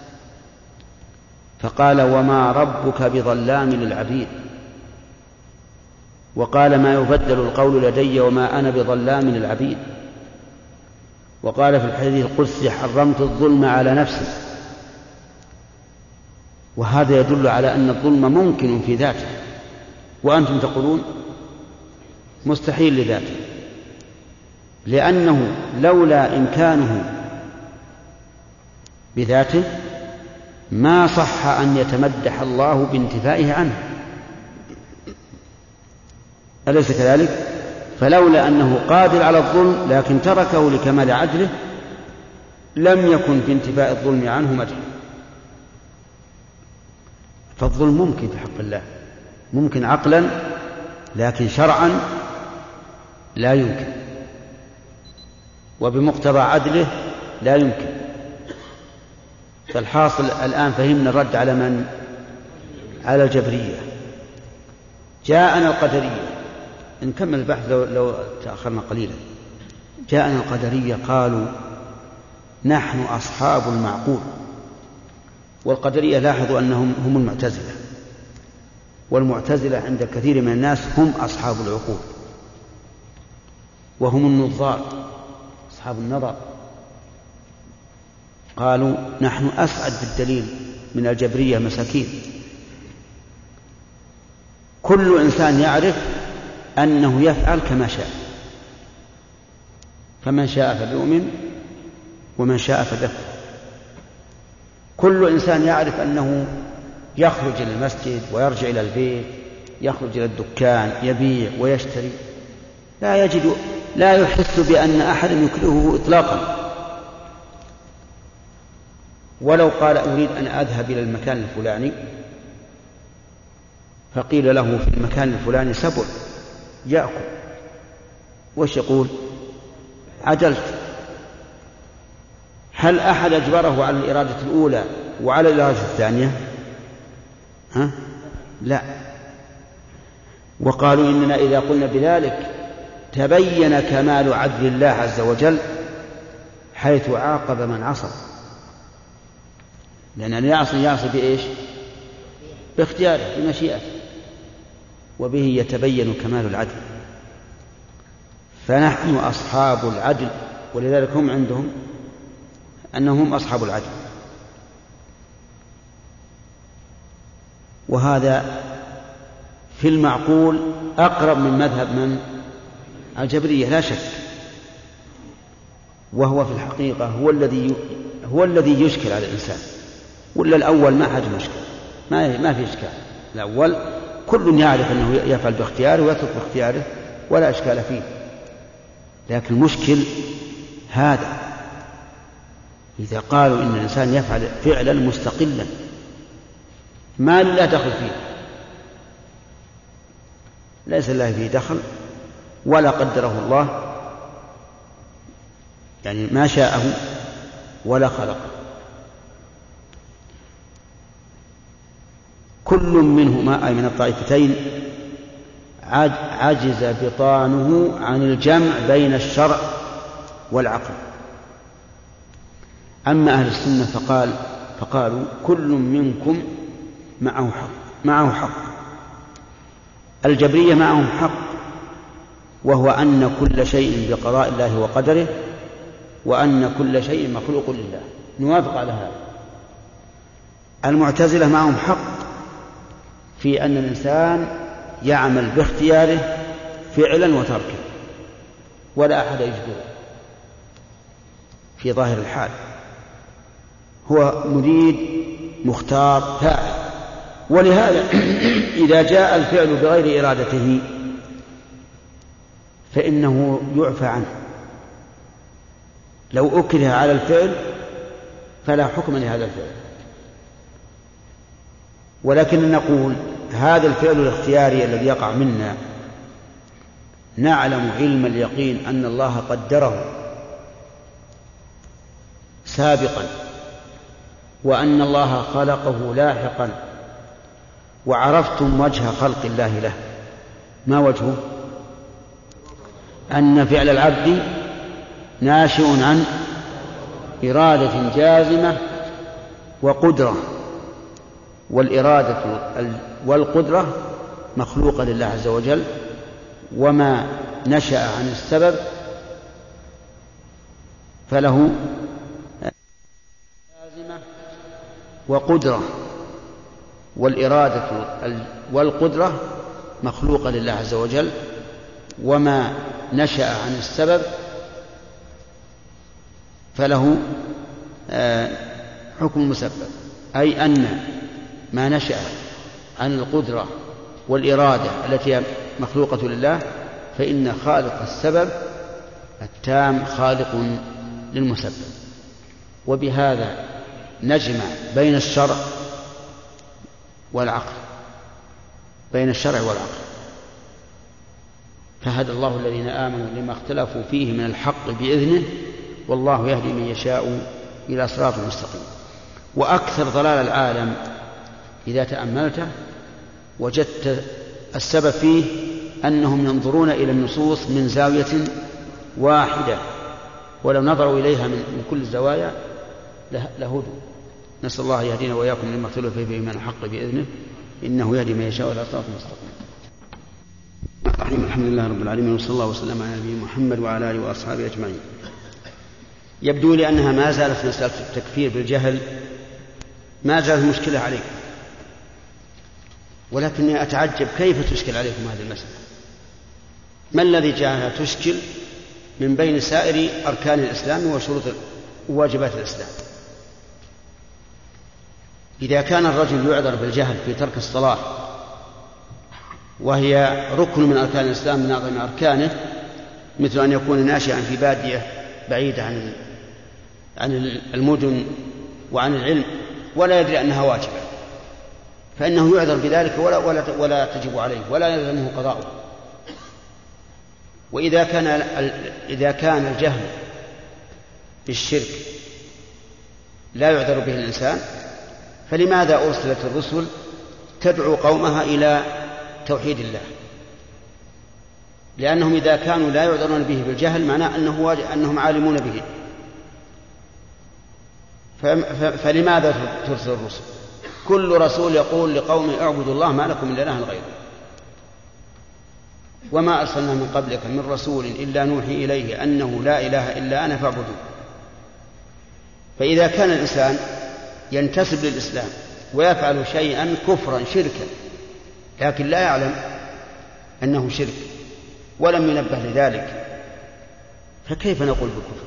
فقال وما ربك بظلام للعبيد، وقال ما يبدل القول لدي وما أنا بظلام للعبيد، وقال في الحديث القدسي حرمت الظلم على نفسي. وهذا يدل على أن الظلم ممكن في ذاته، وأنتم تقولون مستحيل لذاته، لأنه لولا إمكانه بذاته ما صح أن يتمدح الله بانتفائه عنه، أليس كذلك؟ فلولا أنه قادر على الظلم لكن تركه لكمال عدله لم يكن في انتفاء الظلم عنه مدح. فالظلم ممكن في حق الله، ممكن عقلا، لكن شرعا لا يمكن، وبمقتضى عدله لا يمكن. فالحاصل الآن فهمنا الرد على من؟ على الجبرية. جاءنا القدرية، نكمل البحث لو تأخرنا قليلا. جاءنا القدرية قالوا نحن أصحاب المعقول. والقدرية لاحظوا أنهم هم المعتزلة، والمعتزلة عند كثير من الناس هم أصحاب العقول، وهم النظار أصحاب النظر. قالوا نحن أسعد بالدليل من الجبرية مساكين. كل إنسان يعرف أنه يفعل كما شاء، فمن شاء فليؤمن ومن شاء فليكفر. كل إنسان يعرف أنه يخرج إلى المسجد ويرجع إلى البيت، يخرج إلى الدكان يبيع ويشتري، لا يحس بأن أحد يكرهه إطلاقا. ولو قال أريد أن أذهب إلى المكان الفلاني فقيل له في المكان الفلاني سبع يأكل، وش يقول؟ عدلت. هل أحد أجبره على الإرادة الأولى وعلى الإرادة الثانية؟ لا. وقالوا إننا إذا قلنا بذلك تبين كمال عدل الله عز وجل حيث عاقب من عصى، لأن يعصي بإيش؟ باختياره بمشيئته. وبه يتبين كمال العدل، فنحن أصحاب العدل، ولذلك هم عندهم أنهم أصحاب العدل. وهذا في المعقول أقرب من مذهب من الجبرية لا شك، وهو في الحقيقة هو الذي يشكل على الإنسان، ولا الأول ما حاجة مشكلة، ما في إشكال. الأول كل يعرف أنه يفعل باختياره ويترك باختياره ولا إشكال فيه، لكن المشكل هذا إذا قالوا إن الإنسان يفعل فعلا مستقلا ما لا دخل فيه، ليس الله فيه دخل ولا قدره الله، يعني ما شاءه ولا خلقه. كل منهما أي من الطائفتين عجز بطانه عن الجمع بين الشرع والعقل. أما أهل السنة فقالوا كل منكم معه حق. الجبرية معهم حق، وهو أن كل شيء بقضاء الله وقدره، وأن كل شيء مخلوق لله، نوافق على هذا. المعتزلة معهم حق في أن الإنسان يعمل باختياره فعلا وتركه ولا أحد يجبره في ظاهر الحال، هو مريد مختار فاعل. ولهذا إذا جاء الفعل بغير إرادته فإنه يعفى عنه، لو أكره على الفعل فلا حكم لهذا الفعل. ولكن نقول هذا الفعل الاختياري الذي يقع منا نعلم علم اليقين أن الله قدره سابقا، وأن الله خلقه لاحقا، وعرفتم وجه خلق الله له. ما وجهه؟ أن فعل العبد ناشئ عن إرادة جازمة وقدرة، والإرادة والقدرة مخلوقة لله عز وجل، وما نشأ عن السبب فله جازمة وقدرة، والإرادة والقدرة مخلوقة لله عز وجل، وما نشأ عن السبب فله حكم المسبب. أي أن ما نشأ عن القدرة والإرادة التي مخلوقة لله فإن خالق السبب التام خالق للمسبب. وبهذا نجمع بين الشرع والعقل، بين الشرع والعقل. فهدى الله الذين آمنوا لما اختلفوا فيه من الحق بإذنه، والله يهدي من يشاء إلى صراط مستقيم. وأكثر ضلال العالم إذا تأملته وجدت السبب فيه أنهم ينظرون إلى النصوص من زاوية واحدة، ولو نظروا إليها من كل الزوايا لهدوا. نسأل الله يهدينا وإياكم لما اختلف فيه من الحق بإذنه، إنه يهدي من يشاء إلى صراط مستقيم. الحمد لله رب العالمين، وصلى الله وسلم على نبينا محمد وعلى آله وأصحابه أجمعين. يبدو لي أنها ما زالت مسألة التكفير بالجهل ما زالت مشكلة عليكم، ولكني أتعجب كيف تشكل عليكم هذه المسألة. ما الذي جعلها تشكل من بين سائر أركان الإسلام وشروط وواجبات الإسلام؟ إذا كان الرجل يعذر بالجهل في ترك الصلاة وهي ركن من أركان الإسلام من أعظم أركانه، مثل أن يكون ناشئا في بادية بعيدة عن المدن وعن العلم ولا يدري أنها واجبة، فإنه يعذر بذلك ولا تجب عليه ولا يلزمه قضاؤه. وإذا كان الجهل بالشرك لا يعذر به الإنسان، فلماذا أرسلت الرسل تدعو قومها إلى توحيد الله؟ لأنهم إذا كانوا لا يعذرون به بالجهل معناه أنهم عالمون به. فلماذا ترسل الرسل؟ كل رسول يقول لقوم اعبدوا الله ما لكم من إله غيره. وما أرسلنا من قبلك من رسول إلا نوحي إليه أنه لا إله إلا أنا فاعبدون. فإذا كان الإنسان ينتسب للإسلام ويفعل شيئا كفرا شركا لكن لا يعلم أنه شرك ولم ينبه لذلك، فكيف نقول بالكفر؟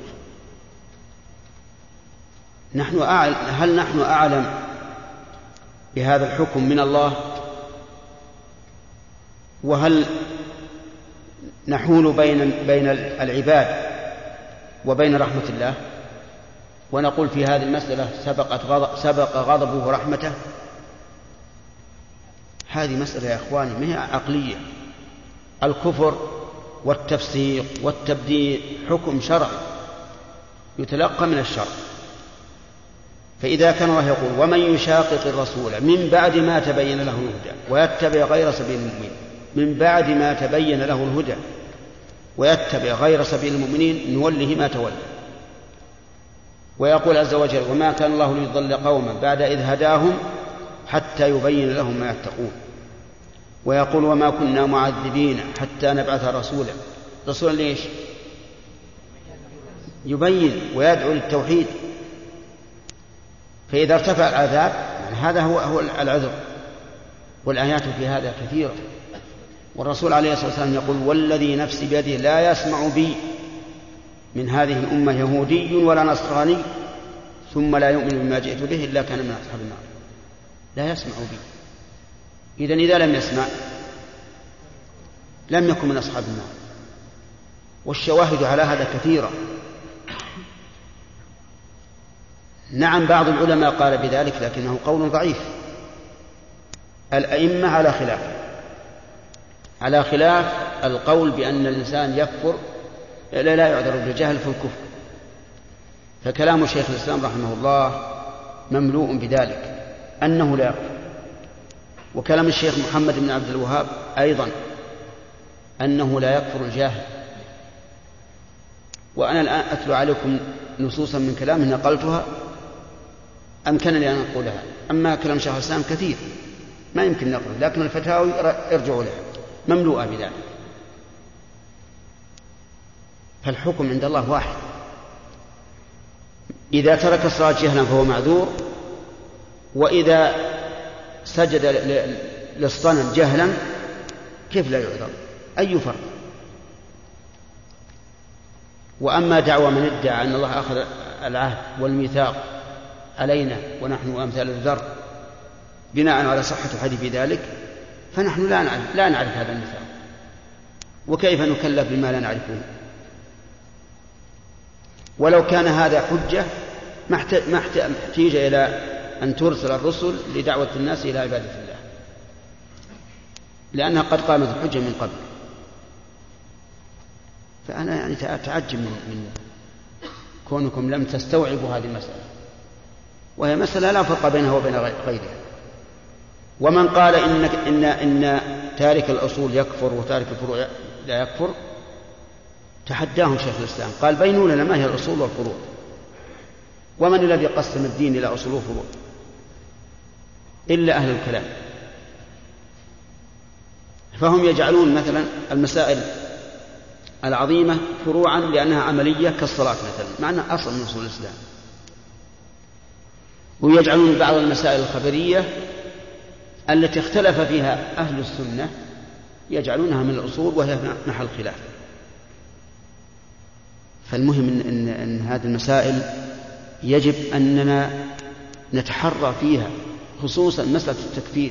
هل نحن أعلم بهذا الحكم من الله؟ وهل نحول بين العباد وبين رحمة الله ونقول في هذه المسألة سبق غضبه ورحمته؟ هذه مسألة يا إخواني ما هي عقلية. الكفر والتفسيق والتبديع حكم شرعي يتلقى من الشرع. فإذا كان الله يقول ومن يشاقق الرسول من بعد ما تبين له الهدى ويتبع غير سبيل المؤمنين، من بعد ما تبين له الهدى ويتبع غير سبيل المؤمنين نوله ما تولى. ويقول عز وجل وما كان الله ليضل قوما بعد إذ هداهم حتى يبين لهم ما يتقون. ويقول وما كنا معذبين حتى نبعث رسولا. رسولا ليش؟ يبين ويدعو للتوحيد. فإذا ارتفع العذاب هذا هو العذر، والآيات في هذا كثيرة. والرسول عليه الصلاة والسلام يقول والذي نفسي بيده لا يسمع بي من هذه الأمة يهودي ولا نصراني ثم لا يؤمن بما جئت به إلا كان من أصحاب النار. لا يسمع بي، إذن إذا لم يسمع لم يكن من أصحاب النار. والشواهد على هذا كثيرة. نعم بعض العلماء قال بذلك لكنه قول ضعيف. الأئمة على خلاف القول بأن الإنسان يكفر لا يعذر بالجهل في الكفر. فكلام شيخ الإسلام رحمه الله مملوء بذلك أنه لا يكفر. وكلام الشيخ محمد بن عبد الوهاب أيضا أنه لا يكفر الجاهل. وأنا الآن أتلو عليكم نصوصا من كلامه نقلتها أمكنني أن أقولها. أما كلام شيخ الإسلام كثير ما يمكن نقله، لكن الفتاوي ارجعوا لها مملوءة بذلك. فالحكم عند الله واحد. إذا ترك الصلاة جهلا فهو معذور، وإذا سجد للصنم جهلا كيف لا يعذر؟ أي فرق؟ وأما دعوى من ادعى أن الله أخذ العهد والميثاق علينا ونحن أمثال الذر بناء على صحة حديث ذلك، فنحن لا نعرف هذا الميثاق، وكيف نكلف بما لا نعرفه؟ ولو كان هذا حجة ما احتيج إلى أن ترسل الرسل لدعوة الناس إلى عبادة الله، لأنها قد قامت الحجة من قبل. فأنا يعني أتعجب من كونكم لم تستوعبوا هذه المسألة، وهي مسألة لا فرق بينها وبين غيرها. ومن قال إن تارك الأصول يكفر وتارك الفروع لا يكفر تحداهم شيخ الإسلام، قال بينوا لنا ما هي الأصول والفروع، ومن الذي قسم الدين إلى أصول وفروع إلا أهل الكلام. فهم يجعلون مثلا المسائل العظيمة فروعا لأنها عملية كالصلاة مثلا، مع أنها أصل من أصول الإسلام. ويجعلون بعض المسائل الخبرية التي اختلف فيها أهل السنة يجعلونها من الأصول وهي محل خلاف. فالمهم أن هذه المسائل يجب أننا نتحرى فيها، خصوصا مسألة التكفير،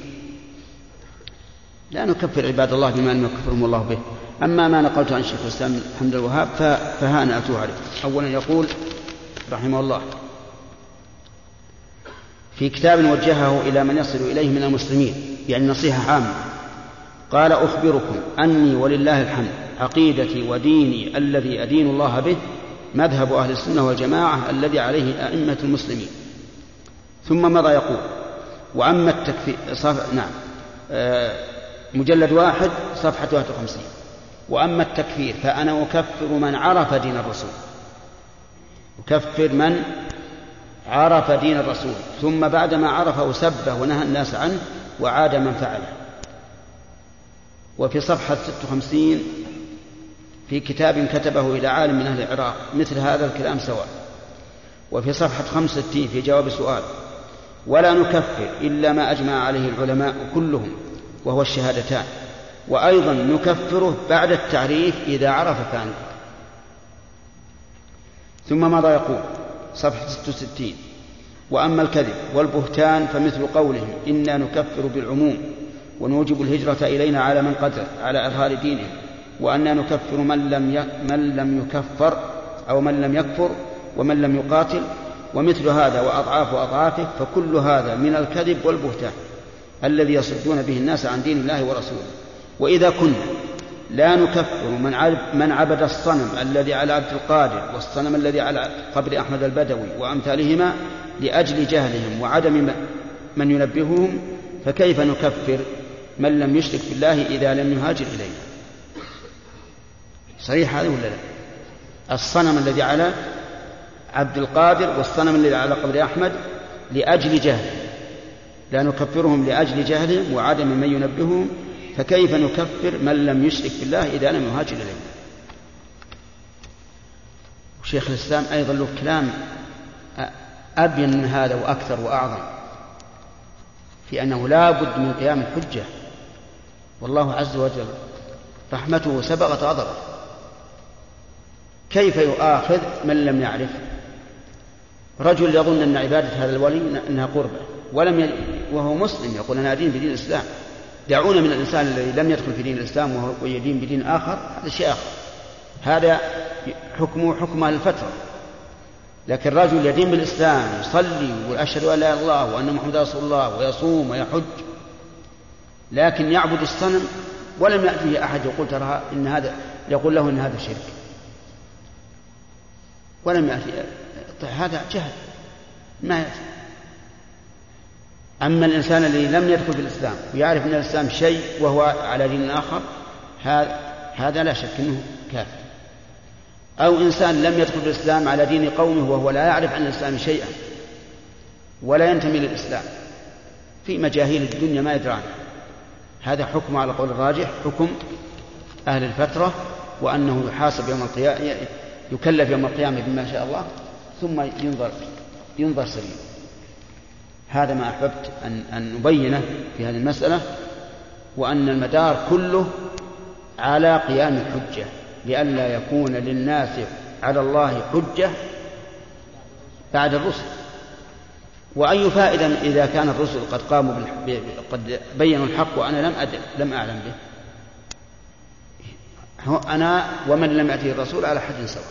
لا نكفر عباد الله بما لم يكفرهم الله به. أما ما نقلت عن شيخ الإسلام محمد الوهاب فها أنا أتوه عليه. أولا يقول رحمه الله في كتاب وجهه إلى من يصل إليه من المسلمين، يعني نصيحة عامة، قال أخبركم أني ولله الحمد عقيدتي وديني الذي أدين الله به مذهب أهل السنة والجماعة الذي عليه أئمة المسلمين. ثم ماذا يقول؟ وأما التكفير مجلد 1 صفحة 51. وأما التكفير فأنا أكفر من عرف دين الرسول، أكفر من عرف دين الرسول ثم بعدما عرفه سبه ونهى الناس عنه وعاد من فعله. وفي صفحة 56 في كتاب كتبه إلى عالم من أهل العراق مثل هذا الكلام سواء. وفي صفحة 65 في جواب سؤال: ولا نكفر إلا ما أجمع عليه العلماء كلهم وهو الشهادتان، وأيضا نكفره بعد التعريف إذا عرف ثاني. ثم ماذا يقول؟ صفحة 66: وأما الكذب والبهتان فمثل قولهم إنا نكفر بالعموم ونوجب الهجرة إلينا على من قدر على إظهار دينه، وأننا نكفر من لم يكفر أو من لم يكفر ومن لم يقاتل، ومثل هذا وأضعاف أضعافه، فكل هذا من الكذب والبهتان الذي يصدون به الناس عن دين الله ورسوله. وإذا كنا لا نكفر من عبد الصنم الذي على عبد القادر والصنم الذي على قبر أحمد البدوي وأمثالهما لأجل جهلهم وعدم من ينبههم، فكيف نكفر من لم يشرك بالله إذا لم يهاجر إلينا؟ صحيح هذا ولا لا؟ الصنم الذي على عبد القادر والصنم الذي على قبر أحمد لأجل جهلهم، لا نكفرهم لأجل جهلهم وعدم من ينبههم، فكيف نكفر من لم يشرك بالله إذا لم يهاجر إلينا؟ شيخ الإسلام أيضا له كلام أبين من هذا وأكثر وأعظم في أنه لا بد من قيام الحجة، والله عز وجل رحمته سبقت غضبه. كيف يؤاخذ من لم يعرف؟ رجل يظن أن عبادة هذا الولي أنها قربة وهو مسلم يقول أنا أدين بدين الإسلام. دعونا من الإنسان الذي لم يدخل في دين الإسلام وهو يدين بدين آخر، هذا شيء آخر، هذا حكمه حكم أهل الفترة. لكن الرجل يدين بالإسلام يصلي وأشهد أن لا إله إلا الله وأن محمد رسول الله ويصوم ويحج، لكن يعبد الصنم ولم يأتيه أحد يقول ترى إن هذا، يقول له إن هذا شرك، ولم يأتي، هذا جهل ما يأتي. أما الإنسان الذي لم يدخل في الإسلام ويعرف أن الإسلام شيء وهو على دين آخر، هذا لا شك أنه كافر. أو إنسان لم يدخل في الإسلام على دين قومه وهو لا يعرف عن الإسلام شيئا ولا ينتمي للإسلام، في مجاهيل الدنيا ما يدري عنه، هذا حكم على قول الراجح حكم أهل الفترة، وأنه يحاسب يوم القيامة، يكلف يوم القيامة بما شاء الله ثم ينظر سبيله. هذا ما أحببت أن نبينه في هذه المسألة، وأن المدار كله على قيام الحجة، لئلا يكون للناس على الله حجة بعد الرسل. وأي فائدة إذا كان الرسل قد قاموا قد بينوا الحق وأنا لم أعلم به؟ أنا ومن لم يأته الرسول على حد سواء.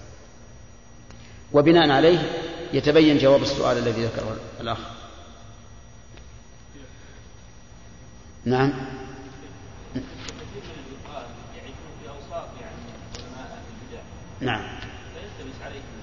وبناء عليه يتبين جواب السؤال الذي ذكره الأخ. نعم. نعم. فيلتبس عليكم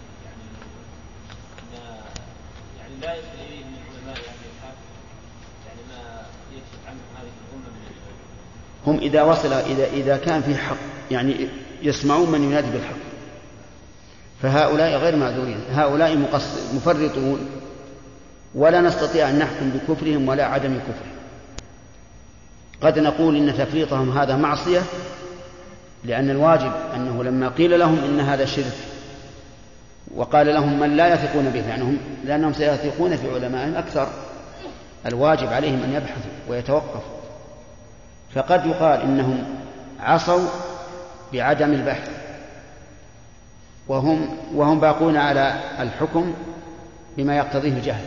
يعني لا يصل إليه من العلماء الحق ما يكشف عنه هذه الأمة من العلماء. هم إذا وصل إذا كان في حق يعني يسمعون من ينادي بالحق، فهؤلاء غير معذورين، هؤلاء مفرطون، ولا نستطيع أن نحكم بكفرهم ولا عدم كفرهم. قد نقول إن تفريطهم هذا معصية، لأن الواجب أنه لما قيل لهم إن هذا شرك وقال لهم من لا يثقون به لأنهم سيثقون في علمائهم أكثر، الواجب عليهم أن يبحثوا ويتوقفوا. فقد يقال إنهم عصوا بعدم البحث وهم باقون على الحكم بما يقتضيه الجهل،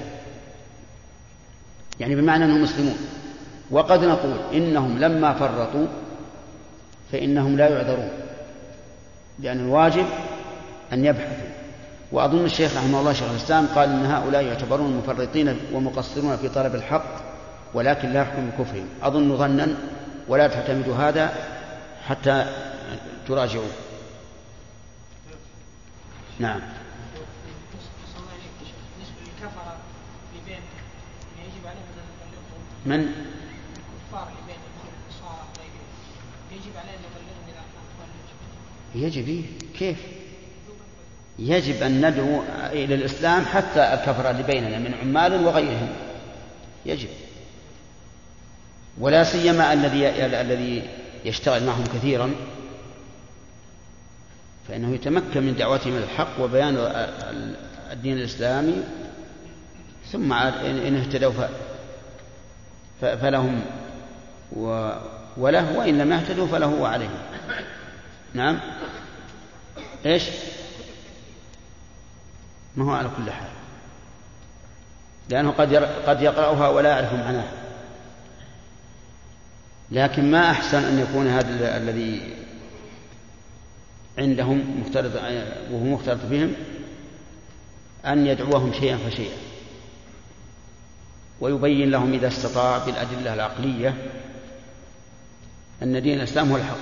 يعني بمعنى أنهم مسلمون. وقد نقول إنهم لما فرطوا فإنهم لا يعذرون، لأن الواجب أن يبحثوا. وأظن الشيخ رحمه الله شيخ الإسلام قال إن هؤلاء يعتبرون مفرطين ومقصرون في طلب الحق ولكن لا يحكم بكفرهم. أظن ظنا ولا تعتمدوا هذا حتى تراجعوا. نعم. من؟ الكفار اللي بين النصارى يجب علينا أن نبلغهم إذا كان يجب كيف؟ يجب أن ندعو إلى الإسلام حتى الكفر اللي بيننا من عمال وغيرهم، يجب. ولا سيما الذي يشتغل معهم كثيرا فإنه يتمكن من دعوتهم إلى الحق وبيان الدين الإسلامي، ثم إن اهتدوا فلهم وله، وإن لم يهتدوا فله وعليهم. نعم. إيش؟ ما هو على كل حال، لأنه قد يقرأها ولا يعرف معناها، لكن ما أحسن أن يكون هذا الذي عندهم مختلط وهو مختلط بهم أن يدعوهم شيئا فشيئا ويبين لهم إذا استطاع بالأدلة العقلية أن دين الإسلام هو الحق.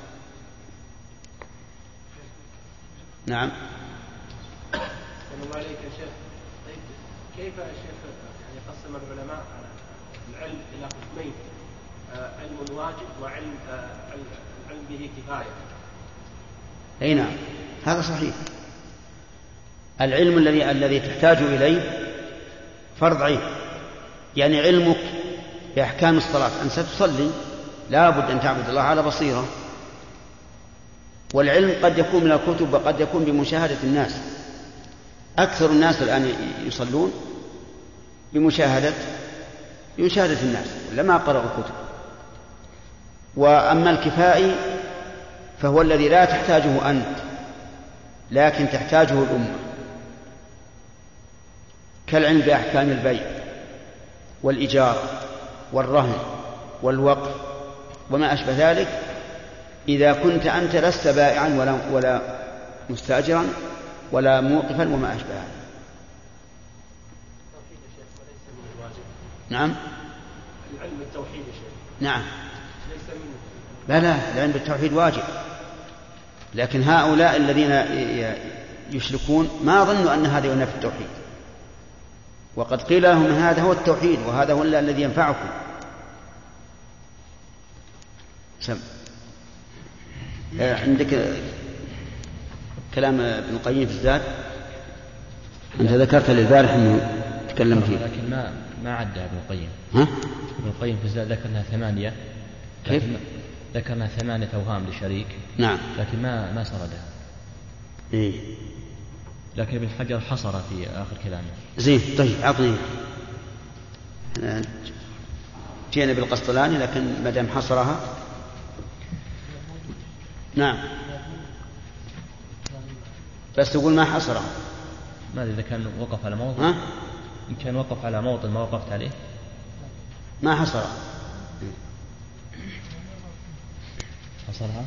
نعم. السلام عليك يا شيخ. طيب كيف يا شيخ يعني قسم العلماء على العلم إلى قسمين، علم واجب وعلم العلم به كفاية؟ أي نعم، هذا صحيح. العلم الذي تحتاج إليه فرض عين، يعني علمك بأحكام الصلاة، أن ستصلي لا بد أن تعبد الله على بصيرة، والعلم قد يكون من الكتب وقد يكون بمشاهدة الناس. أكثر الناس الآن يصلون بمشاهدة الناس لما قرأوا الكتب. وأما الكفائي فهو الذي لا تحتاجه أنت لكن تحتاجه الأمة، كالعلم بأحكام البيع والإيجار والرهن والوقف وما أشبه ذلك. إذا كنت أنت لست بائعا ولا مستأجرا ولا موقفا وما أشبه ذلك. نعم. العلم بالتوحيد يا شيخ. نعم. لا العلم بالتوحيد واجب، لكن هؤلاء الذين يشركون ما ظنوا أن هذا ينافي التوحيد، وقد قيل لهم هذا هو التوحيد وهذا هو الذي ينفعكم. عندك كلام ابن القيم في الزاد، أنت ذكرت للبارح أنه تكلم فيه، لكن ما عدى ابن القيم. ها؟ ابن القيم في الزاد ذكرنا 8. كيف؟ ذكرنا 8 أوهام لشريك. نعم. لكن ما سردها. إيه. لكن ابن حجر حصر في آخر كلامه. زين. طيب عطني. جينا بالقسطلاني لكن ما دام حصرها. نعم. بس تقول ما حصرها. ما إذا كان وقف على موطن. ها؟ إن كان وقف على موطن ما وقفت عليه. ما حصرها. حصرها.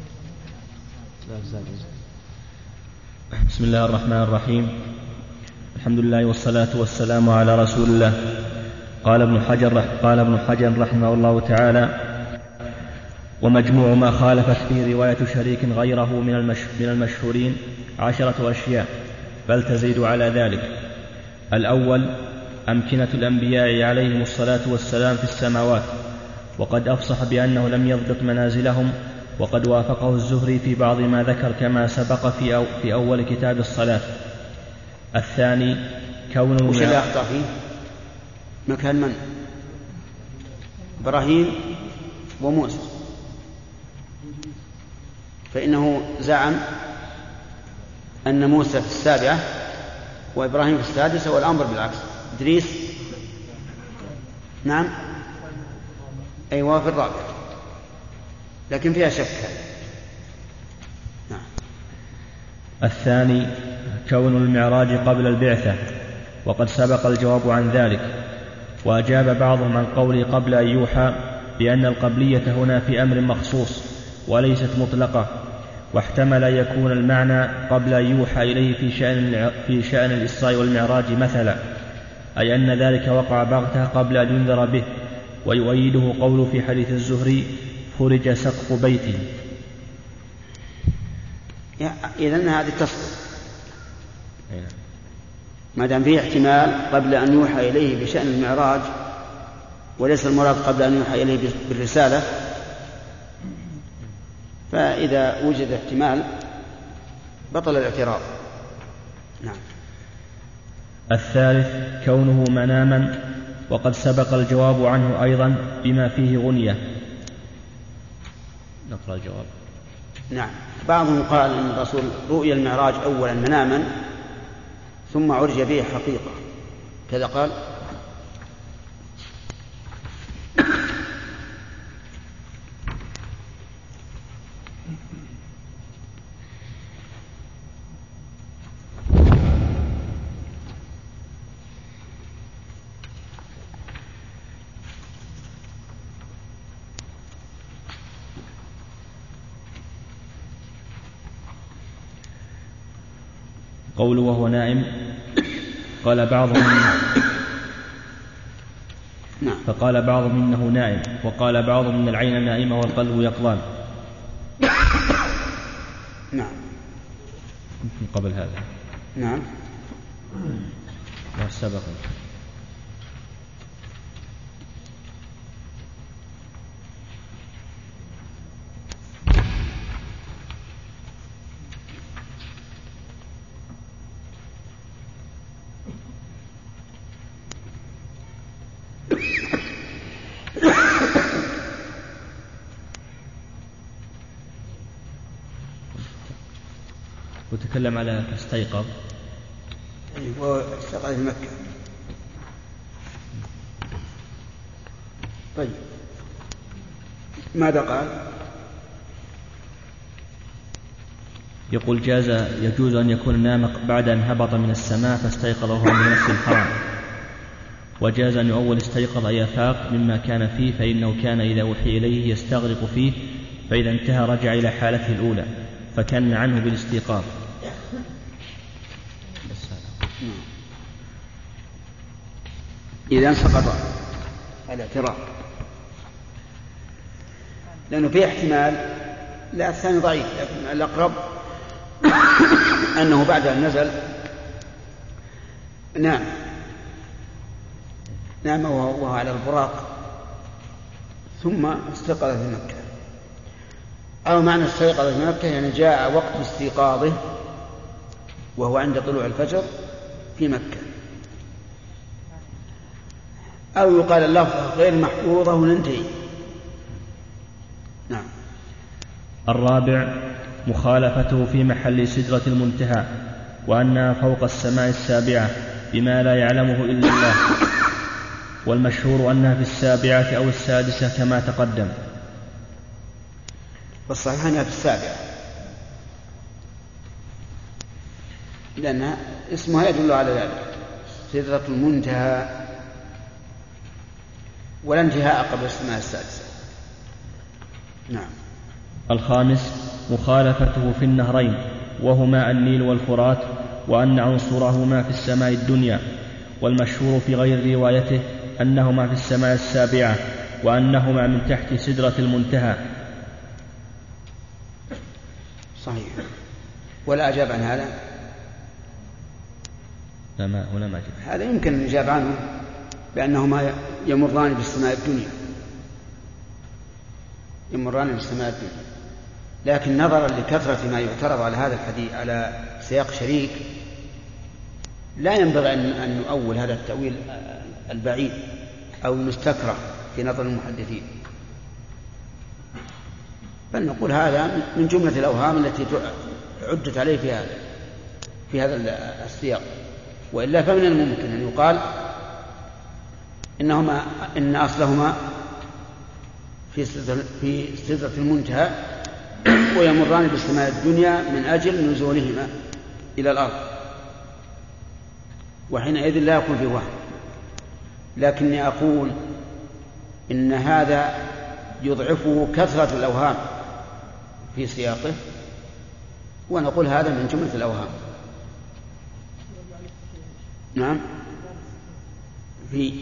بسم الله الرحمن الرحيم. الحمد لله والصلاة والسلام على رسول الله. قال ابن حجر رحمه الله تعالى: ومجموع ما خالفت فيه رواية شريك غيره من المشهورين 10 أشياء، بل تزيد على ذلك. الأول: أمكنة الأنبياء عليهم الصلاة والسلام في السماوات، وقد أفصح بأنه لم يضبط منازلهم، وقد وافقه الزهري في بعض ما ذكر كما سبق في أول كتاب الصلاة. الثاني: كون وش اللي أخطأ فيه؟ مكان من؟ إبراهيم وموسى، فإنه زعم أن موسى في 7 وإبراهيم في 6 والأمر بالعكس. إدريس نعم أيوة في 4 لكن فيها شك. نعم. الثاني: كون المعراج قبل البعثة، وقد سبق الجواب عن ذلك. وأجاب بعضهم عن قوله قبل أن يوحى بأن القبلية هنا في أمر مخصوص وليست مطلقة، واحتمل أن يكون المعنى قبل أن يوحى إليه في شأن الإسراء والمعراج مثلا، أي أن ذلك وقع بغتة قبل أن ينذر به. ويؤيده قوله في حديث الزهري: فرج سقف بيته. إذن هذه تصل ما دام فيه احتمال قبل أن يوحى إليه بشأن المعراج وليس المراد قبل أن يوحى إليه بالرسالة، فإذا وجد احتمال بطل الاعتراض. نعم. الثالث: كونه مناما، وقد سبق الجواب عنه أيضا بما فيه غنية. نقرأ الجواب. نعم. بعضهم قال أن الرسول رؤيا المعراج أولا مناما ثم عرج به حقيقة، كذا قال. قوله وهو نائم، قال بعضهم فقال بعضهم إنه نائم، وقال بعضهم إن العين نائمة والقلب يقظان. نعم. قبل هذا. نعم. والسبق. وتكلم على استيقظ. واستيقظ في مكة. طيب ماذا قال؟ يقول يجوز أن يكون نام بعد أن هبط من السماء فاستيقظ وهو من نفس الحرام، وجاز أن يؤول استيقظ أي أفاق مما كان فيه، فإنه كان إذا وحي إليه يستغرق فيه، فإذا انتهى رجع إلى حالته الأولى فكان عنه بالاستيقاظ. إذا سقط الاعتراض، لأنه فيه احتمال، لا الثاني ضعيف، لكن الأقرب أنه بعد أن نزل نام وهو على البراق ثم استيقظ في مكة، أو معنى استيقظ في مكة يعني جاء وقت استيقاظه وهو عند طلوع الفجر في مكة، أو يقال اللفظ غير محفوظة وننتهي. نعم. الرابع مخالفته في محل سدرة المنتهى، وأنها فوق السماء السابعة بما لا يعلمه إلا الله، والمشهور أنها في السابعة أو السادسة كما تقدم. والصحيح أنها في السابعة، لأن اسمها يدل على ذلك، سدرة المنتهى، ولا انتهاء قبل السماء السادسة. نعم. الخامس مخالفته في النهرين، وهما النيل والفرات، وأن عنصرهما في السماء الدنيا، والمشهور في غير روايته أنهما في السماء السابعة، وأنهما من تحت سدرة المنتهى. صحيح. ولا أجاب عن هذا؟ لا، هنا ما أجاب. هذا يمكن أن يجاب عنه بأنهما يمران بالسماء الدنيا، يمران بالسماء الدنيا، لكن نظرا لكثرة ما يعترض على هذا الحديث على سياق شريك لا ينبغي أن نؤول هذا التأويل البعيد أو المستكره في نظر المحدثين، بل نقول هذا من جملة الأوهام التي عدت عليه في هذا السياق، وإلا فمن الممكن أن يقال إن أصلهما في سدرة المنتهى ويمران بالسماء الدنيا من أجل نزولهما إلى الأرض، وحينئذ لا يكون في وهم. لكني أقول إن هذا يضعفه كثرة الأوهام في سياقه، ونقول هذا من جملة الأوهام. نعم. في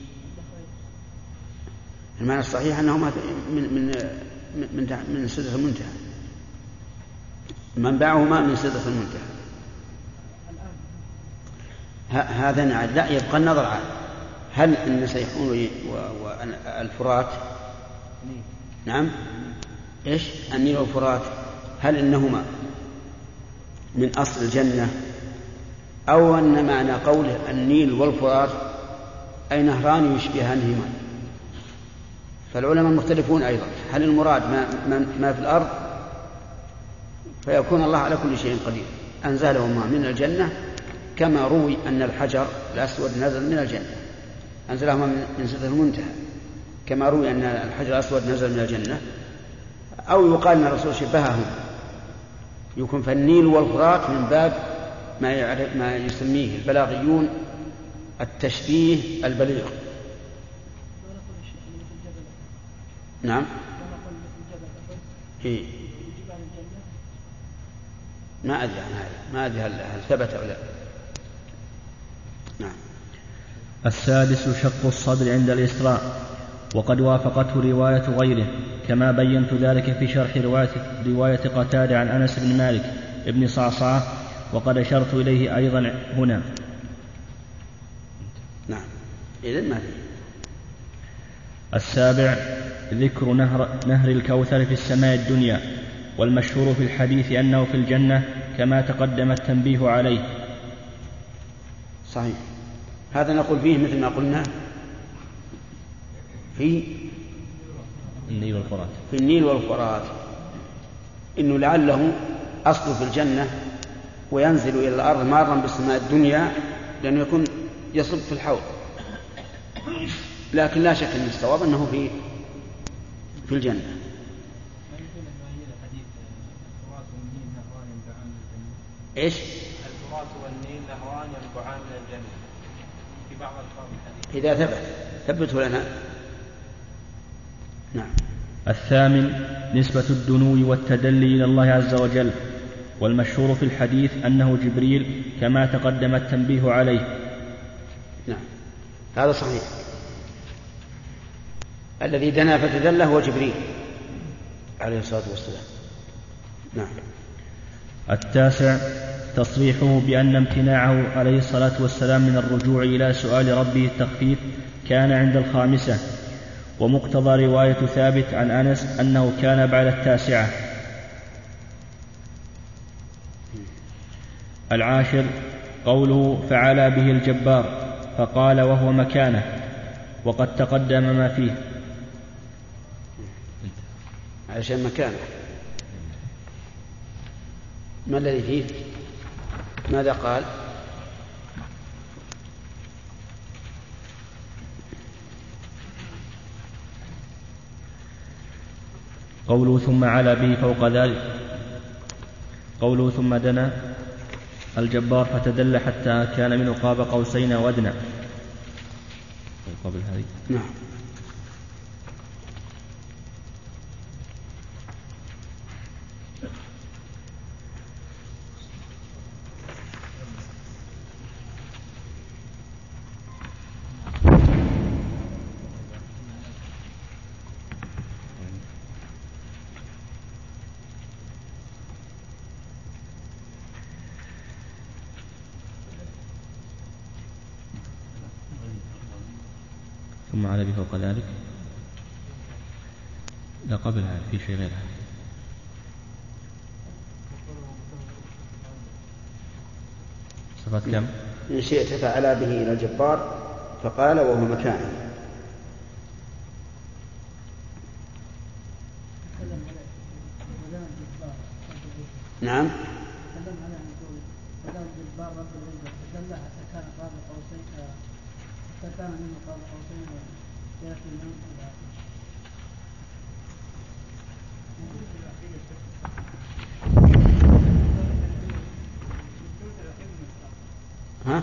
المعنى الصحيح أنهما من سدرة المنتهى، منبعهما من سدرة المنتهى. هذا لا يبقى النظر عنه، هل إن سيحون والفرات، نعم، إيش النيل والفرات، هل إنهما من أصل الجنة، أو أن معنى قوله النيل والفرات أي نهران يشبهانهما، فالعلماء مختلفون أيضا، هل المراد ما في الأرض فيكون الله على كل شيء قدير أنزله من الجنة، كما روي أن الحجر الأسود نزل من الجنة، أنزله من سدرة المنتهى، كما روي أن الحجر الأسود نزل من الجنة. أو يقال أن الرسول شبههم، يكون فالنيل والفرات من باب ما يسميه البلاغيون التشبيه البليغ. نعم. إيه؟ ما أدري عن هذا، ما أدري هل ثبت أو لا. نعم. السادس شق الصدر عند الإسراء، وقد وافقته رواية غيره، كما بينت ذلك في شرح رواية قتادة عن أنس بن مالك ابن صعصعة، وقد أشرت إليه أيضا هنا. نعم. إذن ما في. السابع ذكر نهر الكوثر في السماء الدنيا، والمشهور في الحديث أنه في الجنة، كما تقدم التنبيه عليه. صحيح. هذا نقول فيه مثل ما قلنا في النيل والفرات، في النيل والفرات، إنه لعله أصله في الجنة وينزل إلى الأرض مارا بالسماء الدنيا، لأنه يكون يصب في الحوض، لكن لا شك أن الصواب أنه في الجنة. إيش؟ الفرات والنيل نهران ينبعان من الجنة في بعض ألفاظ الحديث. إذا ثبته لنا. نعم. الثامن نسبة الدنو والتدلي إلى الله عز وجل، والمشهور في الحديث أنه جبريل، كما تقدم التنبيه عليه. نعم، هذا صحيح. الذي دنا فتدلى هو جبريل عليه الصلاة والسلام. نعم. التاسع تصريحه بأن امتناعه عليه الصلاة والسلام من الرجوع إلى سؤال ربه التخفيف كان عند الخامسة، ومقتضى رواية ثابت عن أنس أنه كان بعد التاسعة. العاشر قوله فعلى به الجبار، فقال وهو مكانه، وقد تقدم ما فيه. عشان مكانه. ما الذي فيه؟ ماذا قال؟ قوله ثم علا به فوق ذلك، قوله ثم دنا الجبار فتدل حتى كان منه قاب قوسين وادنى. قبل هذه. نعم. ثم على به فوق ذلك. لا قبل هذا في شيء غير هذا. صفات كم؟ إن شئت فعلى به إلى الجبار فقال وهو مكانه. نعم. ها؟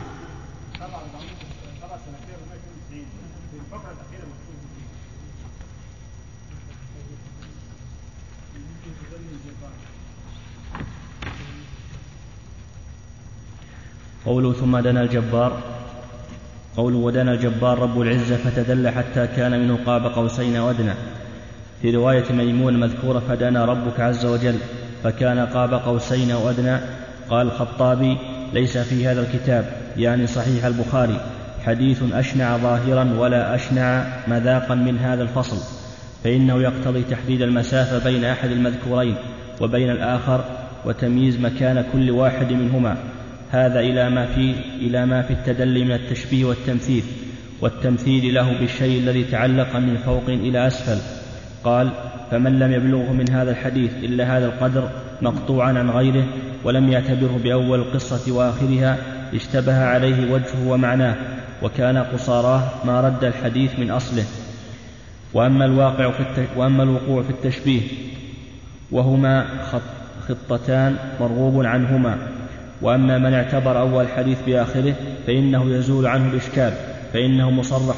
قوله ثم دنا الجبار، قوله ودنا الجبار رب العزة فتدل حتى كان منه قاب قوسين وادنى. في رواية ميمون مذكورة فدنا ربك عز وجل فكان قاب قوسين وادنى. قال الخطابي ليس في هذا الكتاب يعني صحيح البخاري حديث أشنع ظاهرا ولا أشنع مذاقا من هذا الفصل، فإنه يقتضي تحديد المسافة بين أحد المذكورين وبين الآخر وتمييز مكان كل واحد منهما، هذا إلى ما في التدلي من التشبيه والتمثيل، والتمثيل له بالشيء الذي تعلق من فوق إلى أسفل. قال: فمن لم يبلغه من هذا الحديث إلا هذا القدر مقطوعا عن غيره ولم يعتبره بأول القصة وآخرها اشتبه عليه وجهه ومعناه، وكان قصاراه ما رد الحديث من أصله. وأما الوقوع في التشبيه وهما خطتان مرغوب عنهما. وأما من اعتبر أول الحديث بآخره فإنه يزول عنه الإشكال، فإنه مصرح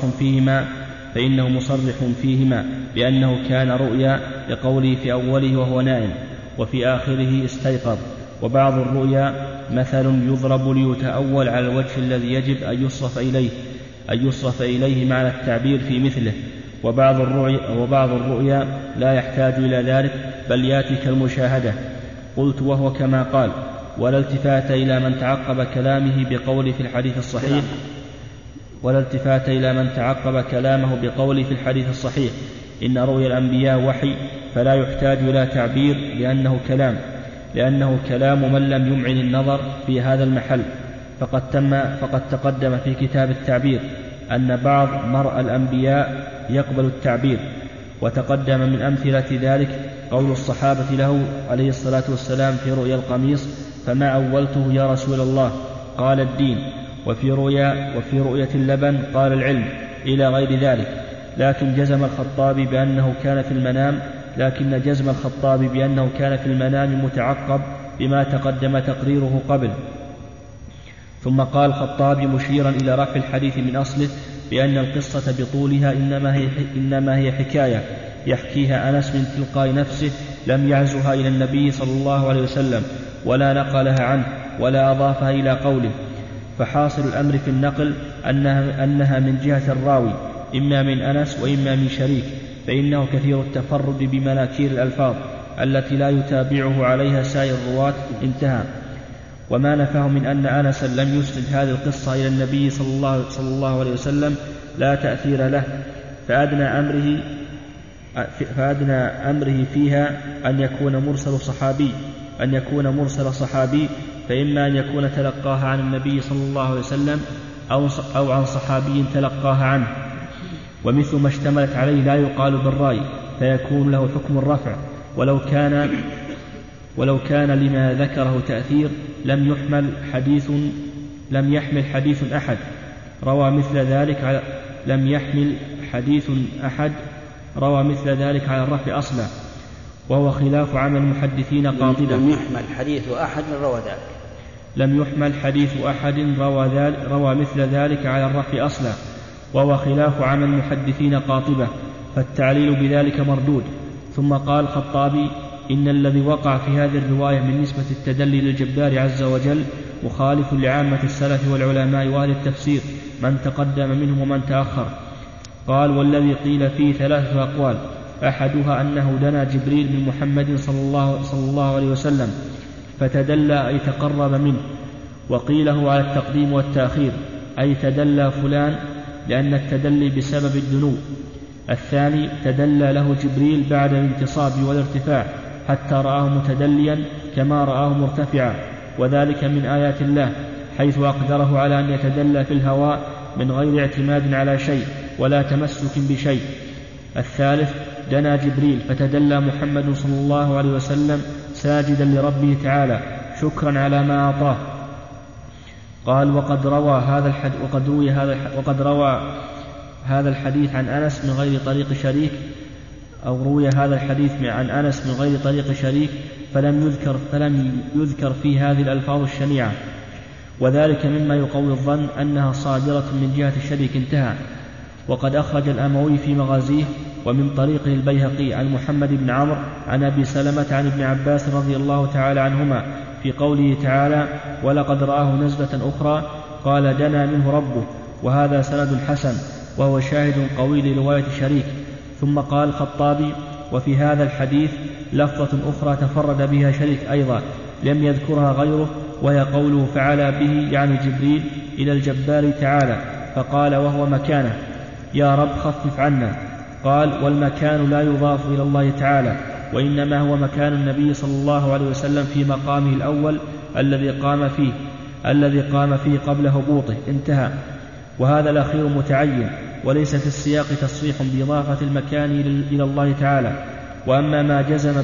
فيهما بأنه كان رؤيا لقوله في أوله وهو نائم، وفي آخره استيقظ. وبعض الرؤيا مثل يضرب ليتأول على الوجه الذي يجب أن يصرف إليه معنى التعبير في مثله. وبعض الرؤيا لا يحتاج إلى ذلك بل يأتي كالمشاهدة. قلت: وهو كما قال: ولا التفات إلى من تعقب كلامه بقوله في الحديث الصحيح في الحديث الصحيح إن رؤيا الأنبياء وحي، فلا يحتاج إلى تعبير لأنه كلام من لم يمعن النظر في هذا المحل. فقد تقدم في كتاب التعبير أن بعض مرء الأنبياء يقبل التعبير، وتقدم من أمثلة ذلك قول الصحابة له عليه الصلاة والسلام في رؤيا القميص: فما أولته يا رسول الله؟ قال: الدين. وفي رؤية اللبن قال: العلم، إلى غير ذلك. لكن جزم الخطابي بأنه كان في المنام متعقب بما تقدم تقريره قبل. ثم قال الخطابي مشيرا إلى رفع الحديث من أصله بأن القصة بطولها إنما هي حكاية يحكيها أنس من تلقاء نفسه، لم يعزها إلى النبي صلى الله عليه وسلم ولا نقلها عنه ولا أضافها إلى قوله. فحاصل الأمر في النقل أنها من جهة الراوي، إما من أنس وإما من شريك، فإنه كثير التفرد بمناكير الألفاظ التي لا يتابعه عليها سائر الرواة. انتهى. وما نفاه من أن أنسا لم يسند هذه القصة إلى النبي صلى الله عليه وسلم لا تأثير له، فأدنى أمره فيها أن يكون مرسل صحابي، فإما أن يكون تلقاها عن النبي صلى الله عليه وسلم أو عن صحابي تلقاها عنه. ومثل ما اشتملت عليه لا يقال بالرأي، فيكون له حكم الرفع. ولو كان لما ذكره تأثير لم يحمل حديث أحد روى مثل ذلك على الرفع أصلا، وهو خلاف عمل المحدثين قاطبة. لم يحمل حديث أحد روى ذلك. لم يحمل حديث أحد روى مثل ذلك على الرفع أصلا، وهو خلاف عمل المحدثين قاطبة، فالتعليل بذلك مردود. ثم قال الخطابي: إن الذي وقع في هذه الرواية من نسبة التدلي للجبار عز وجل مخالف لعامة السلف والعلماء وأهل التفسير، من تقدم منهم ومن تأخر. قال: والذي قيل فيه 3 أقوال، أحدها أنه دنا جبريل من محمد صلى الله عليه وسلم فتدلى أي تقرب منه، وقيله على التقديم والتأخير أي تدلى فلان لأن التدلي بسبب الدنو. الثاني تدلى له جبريل بعد الانتصاب والارتفاع حتى رآه متدليا كما رآه مرتفعا، وذلك من آيات الله حيث أقدره على أن يتدلى في الهواء من غير اعتماد على شيء ولا تمسك بشيء. الثالث دنا جبريل فتدلى محمد صلى الله عليه وسلم ساجدا لربه تعالى شكرا على ما أعطاه. قال: وقد روى هذا الحديث عن أنس من غير طريق شريك، أو روي هذا الحديث عن أنس من غير طريق شريك فلم يذكر في هذه الألفاظ الشنيعة، وذلك مما يقوي الظن أنها صادرة من جهة الشريك. انتهى. وقد أخرج الأموي في مغازيه ومن طريقه البيهقي عن محمد بن عمرو عن أبي سلمة عن ابن عباس رضي الله تعالى عنهما في قوله تعالى: ولقد رآه نزلة أخرى قال دنا منه ربه، وهذا سند حسن وهو شاهد قوي لرواية شريك. ثم قال الخطابي: وفي هذا الحديث لفظة أخرى تفرد بها شريك أيضا لم يذكرها غيره، وهي قوله فعلى به يعني جبريل إلى الجبار تعالى فقال وهو مكانه: يا رب خفف عنا. قال: والمكان لا يضاف إلى الله تعالى، وإنما هو مكان النبي صلى الله عليه وسلم في مقامه الأول الذي قام فيه قبل هبوطه. انتهى. وهذا الأخير متعين، وليس في السياق تصريح بإضافة المكان إلى الله تعالى. وأما ما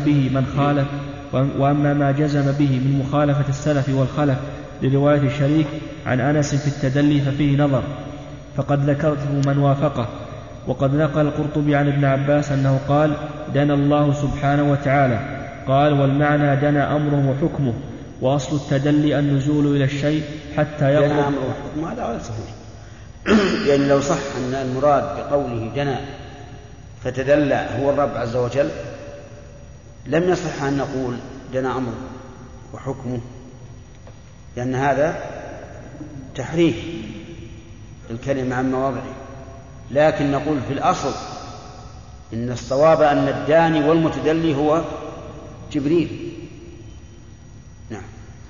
جزم به من مخالفة السلف والخلف لرواية الشريك عن أنس في التدلي ففيه نظر، فقد ذكرته من وافقه. وقد نقل القرطبي عن ابن عباس أنه قال: دنا الله سبحانه وتعالى. قال: والمعنى دنا أمره وحكمه، وأصل التدلي النزول إلى الشيء حتى يقرب. دنا أمره وحكمه هذا غير صحيح. يعني لو صح أن المراد بقوله دنا فتدلى هو الرب عز وجل لم يصح أن نقول دنا أمره وحكمه، لأن هذا تحريف الكلمة عن مواضعه. لكن نقول في الأصل إن الصواب أن الداني والمتدلي هو جبريل. نعم.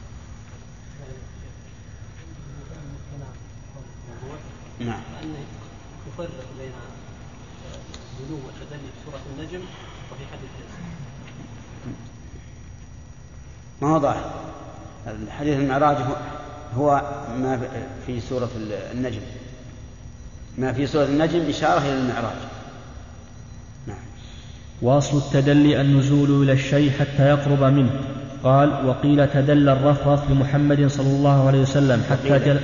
نعم. أن يفرق بين الدنو والتدلي في سورة النجم وفي حديث ما هو ظاهر. الحديث المعراج هو ما في سورة النجم، ما في سورة النجم إشارة إلى المعراج. نعم. وأصل التدلي النزول إلى الشيء حتى يقرب منه. قال: وقيل تدلى الرفرف لمحمد صلى الله عليه وسلم حتى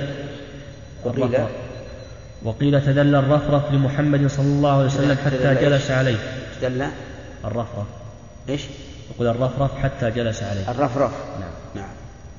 وقيل تدلى الرفرف لمحمد صلى الله عليه وسلم حتى جلس عليه. تدلى الرفرف إيش؟ يقول الرفرف حتى جلس عليه. الرفرف. نعم. نعم.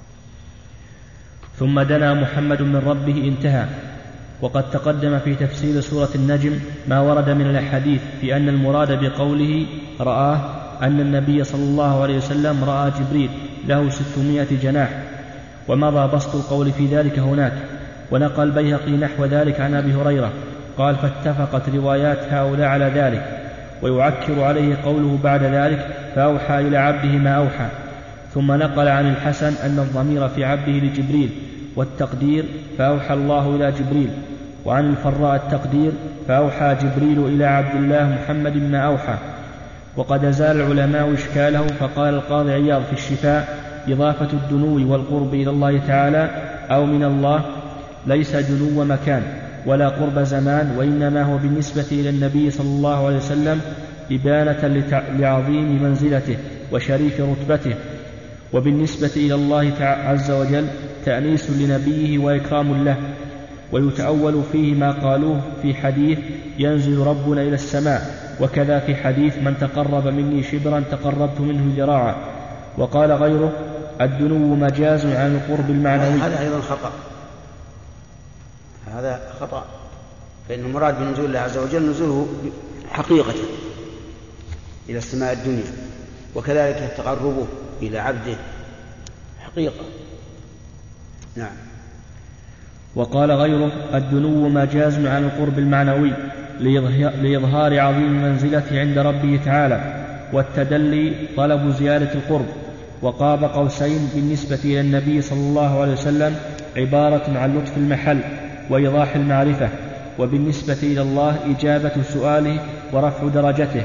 ثم دنا محمد من ربه انتهى. وقد تقدم في تفسير سورة النجم ما ورد من الأحاديث في أن المراد بقوله رآه أن النبي صلى الله عليه وسلم رأى جبريل له 600 جناح، ومضى بسط القول في ذلك هناك. ونقل البيهقي نحو ذلك عن أبي هريرة قال: فاتفقت روايات هؤلاء على ذلك. ويعكر عليه قوله بعد ذلك: فأوحى إلى عبده ما أوحى. ثم نقل عن الحسن أن الضمير في عبده لجبريل، والتقدير فأوحى الله إلى جبريل. وعن الفراء التقدير فأوحى جبريل إلى عبد الله محمد ما أوحى. وقد أزال العلماء إشكاله، فقال القاضي عياض في الشفاء: إضافة الدنو والقرب إلى الله تعالى أو من الله ليس دنو مكان ولا قرب زمان، وإنما هو بالنسبة إلى النبي صلى الله عليه وسلم إبانة لعظيم منزلته وشريف رتبته، وبالنسبة إلى الله عز وجل تأنيس لنبيه وإكرام له. ويتأول فيه ما قالوه في حديث ينزل ربنا إلى السماء، وكذا في حديث من تقرب مني شبرا تقربت منه ذراعا. وقال غيره: الدنو مجاز عن القرب المعنوي. هذا أيضا خطأ، هذا خطأ، فإن المراد بنزول الله عز وجل نزوله حقيقة إلى السماء الدنيا، وكذلك تقربه إلى عبده حقيقة. نعم. وقال غيره: الدنو مجاز عن القرب المعنوي لإظهار عظيم منزلته عند ربه تعالى، والتدلي طلب زيادة القرب. وقاب قوسين بالنسبة إلى النبي صلى الله عليه وسلم عبارة عن لطف المحل وإيضاح المعرفة، وبالنسبة إلى الله إجابة سؤاله ورفع درجته.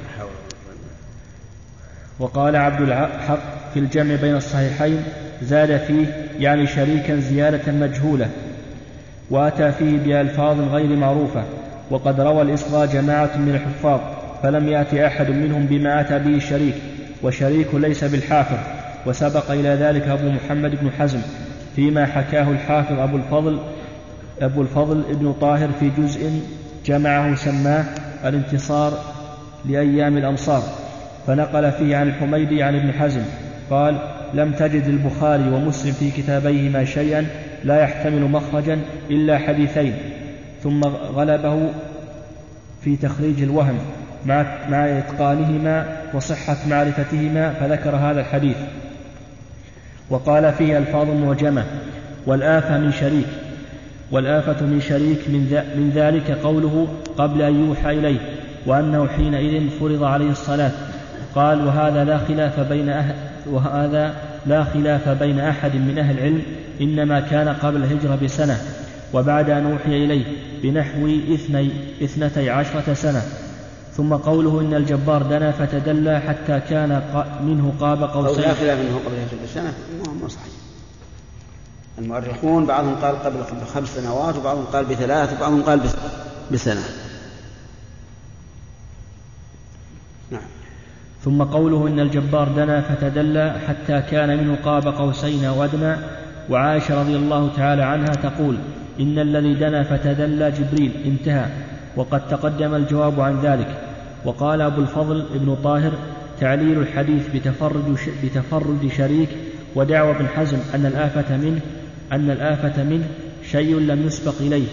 وقال عبد الحق في الجمع بين الصحيحين: زاد فيه يعني شريكا زيادة مجهولة، وأتى فيه بألفاظ غير معروفة. وقد روى الإصغاء جماعة من الحفاظ فلم يأتي أحد منهم بما أتى به الشريك، وشريك ليس بالحافظ. وسبق إلى ذلك أبو محمد بن حزم فيما حكاه الحافظ أبو الفضل ابن طاهر في جزء جمعه سماه الانتصار لأيام الأمصار، فنقل فيه عن الحميدي عن ابن حزم قال: لم تجد البخاري ومسلم في كتابيهما شيئا لا يحتمل مخرجا إلا حديثين، ثم غلبه في تخريج الوهم مع إتقانهما وصحة معرفتهما فذكر هذا الحديث. وقال فيه ألفاظ معجمة. والآفة من شريك من ذلك قوله قبل أن يوحى إليه، وأنه حينئذ فرض عليه الصلاة. قال: وهذا لا خلاف بين أحد من أهل العلم، إنما كان قبل الهجرة بسنة، وبعد أن أوحي إليه بنحو 12 سنة. ثم قوله إن الجبار دنا فتدلى حتى كان منه قاب قوسين. لا خلاف منه قبل الهجرة بسنة، ما صحيح. المؤرخون بعضهم قال قبل 5 سنوات، وبعضهم قال ب3، وبعضهم قال بسنة. نعم. ثم قوله إن الجبار دنا فتدلى حتى كان منه قاب قوسين أو أدنى. وعائشة رضي الله تعالى عنها تقول إن الذي دنا فتدلى جبريل، انتهى. وقد تقدم الجواب عن ذلك. وقال أبو الفضل ابن طاهر تعليل الحديث بتفرد شريك ودعوى ابن حزم أن الآفة منه شيء لم يسبق إليه،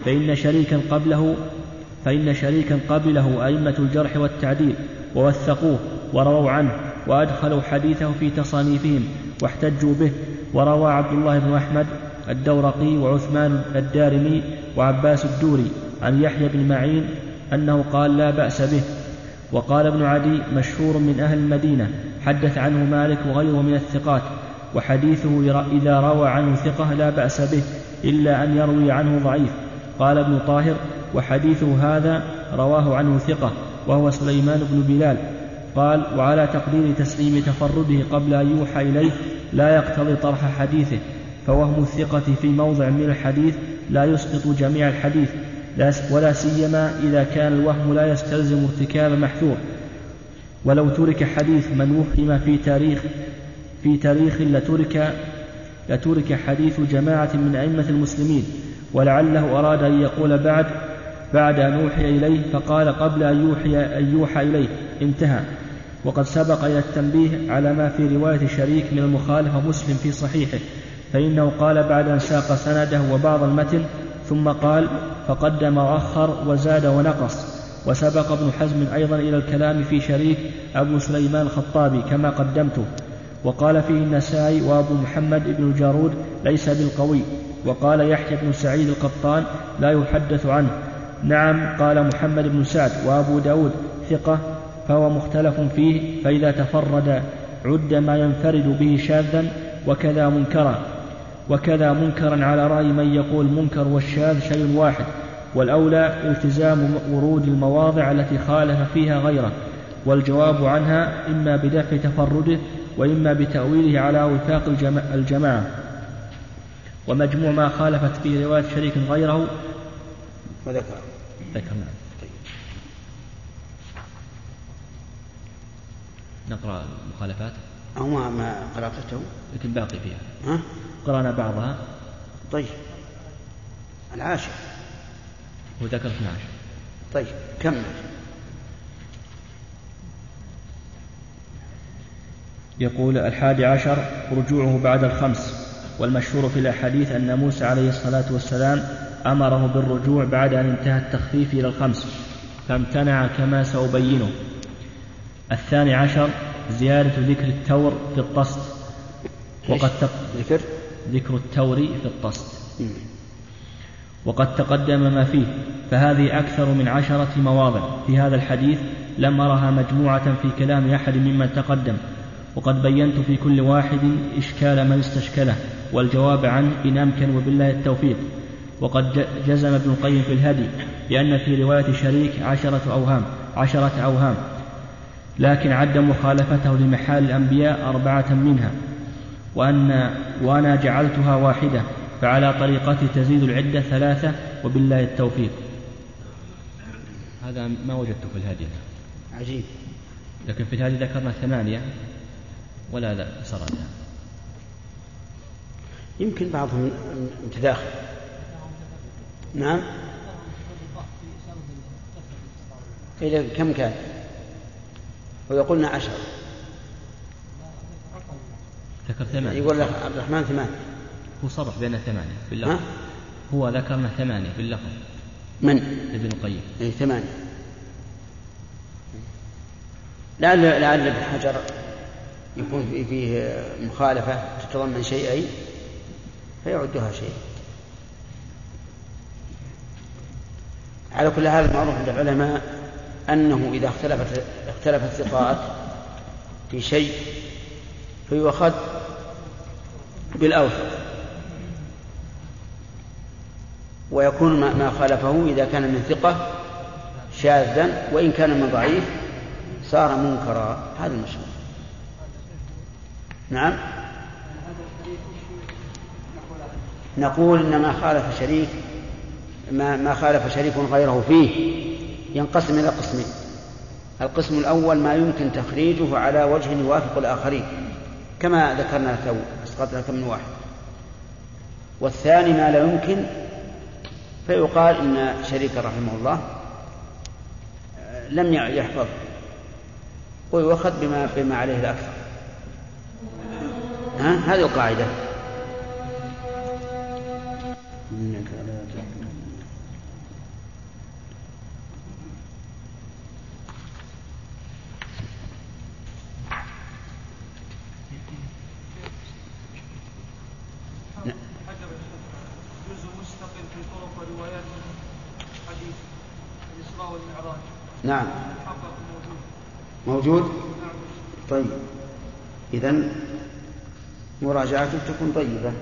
فإن شريكا قبله أئمة الجرح والتعديل ووثقوه ورووا عنه وأدخلوا حديثه في تصانيفهم واحتجوا به. وروى عبد الله بن أحمد الدورقي وعثمان الدارمي وعباس الدوري عن يحيى بن معين أنه قال لا بأس به. وقال ابن عدي مشهور من أهل المدينة، حدث عنه مالك وغيره من الثقات، وحديثه إذا روى عنه ثقة لا بأس به إلا أن يروي عنه ضعيف. قال ابن طاهر وحديثه هذا رواه عنه ثقة وهو سليمان بن بلال. قال وعلى تقدير تسليم تفرده قبل أن يوحى إليه لا يقتضي طرح حديثه، فوهم الثقة في موضع من الحديث لا يسقط جميع الحديث، ولا سيما إذا كان الوهم لا يستلزم ارتكاب محذور. ولو ترك حديث من وهم في تاريخ لترك حديث جماعة من أئمة المسلمين، ولعله أراد أن يقول بعد أن يوحي إليه، فقال قبل أن يوحى إليه، انتهى. وقد سبق إلى التنبيه على ما في رواية شريك من المخالف مسلم في صحيحه، فإنه قال بعد أن ساق سنده وبعض المتن ثم قال فقدم وأخر وزاد ونقص. وسبق ابن حزم أيضا إلى الكلام في شريك أبو سليمان الخطابي كما قدمته، وقال فيه النسائي وأبو محمد بن الجارود ليس بالقوي. وقال يحيى بن سعيد القطان لا يحدث عنه. نعم قال محمد بن سعد وأبو داود ثقة، فهو مختلف فيه، فإذا تفرد عد ما ينفرد به شاذا وكذا منكرا على رأي من يقول منكر والشاذ شيء واحد، والأولى التزام ورود المواضع التي خالف فيها غيره، والجواب عنها إما بدفع تفرده وإما بتأويله على وفاق الجماعة. ومجموع ما خالفت فيه رواية شريك غيره ذكرنا. نقرأ المخالفات أو ما قرأته لكن باقي فيها قرأنا بعضها. طيب 10 وذكر 12. طيب كمل. يقول 11 رجوعه بعد 5. والمشهور في الأحاديث أن موسى عليه الصلاة والسلام أمره بالرجوع بعد أن انتهى التخفيف إلى 5 فامتنع كما سأبينه. 12 زيادة ذكر التور في الطست، ذكر التور في الطست، وقد تقدم ما فيه، فهذه أكثر من 10 مواضع في هذا الحديث لم أرها مجموعة في كلام أحد ممن تقدم، وقد بينت في كل واحد إشكال من استشكله والجواب عنه إن أمكن وبالله التوفيق. وقد جزم ابن القيم في الهدي بأن في رواية شريك 10 أوهام، لكن عد مخالفته لمحال الأنبياء 4 منها، وأنا جعلتها 1، فعلى طريقتي تزيد العدة 3 وبالله التوفيق. هذا ما وجدته في الهدي. عجيب. لكن في الهدي ذكرنا 8 ولا سردها. يمكن بعضهم متداخل. نعم. إلى كم كان؟ ويقولنا 10. ذكر 8. يقول لك عبد الرحمن 8. هو صرح بين 8 في اللفظ. هو ذكرنا 8 في اللفظ. من؟ ابن القيم. 8. لعل ابن حجر يكون فيه مخالفة تتضمن شيئين فيعدها شيء. على كل حال المعروف عند العلماء أنه إذا اختلف الثقات في شيء فيؤخذ بالأوثق، ويكون ما خالفه إذا كان من ثقة شاذا، وإن كان من ضعيف صار منكرا. هذا المشهور. نعم. نقول إن ما خالف شريك غيره فيه ينقسم إلى قسمين. القسم الأول ما يمكن تخريجه على وجه يوافق الآخرين كما ذكرنا تو، أسقط لك من واحد. والثاني ما لا يمكن، فيقال إن شريك رحمه الله لم يحفظ ويؤخذ بما عليه الأكثر. هذه القاعدة. نعم موجود. طيب إذن مراجعته تكون طيبة.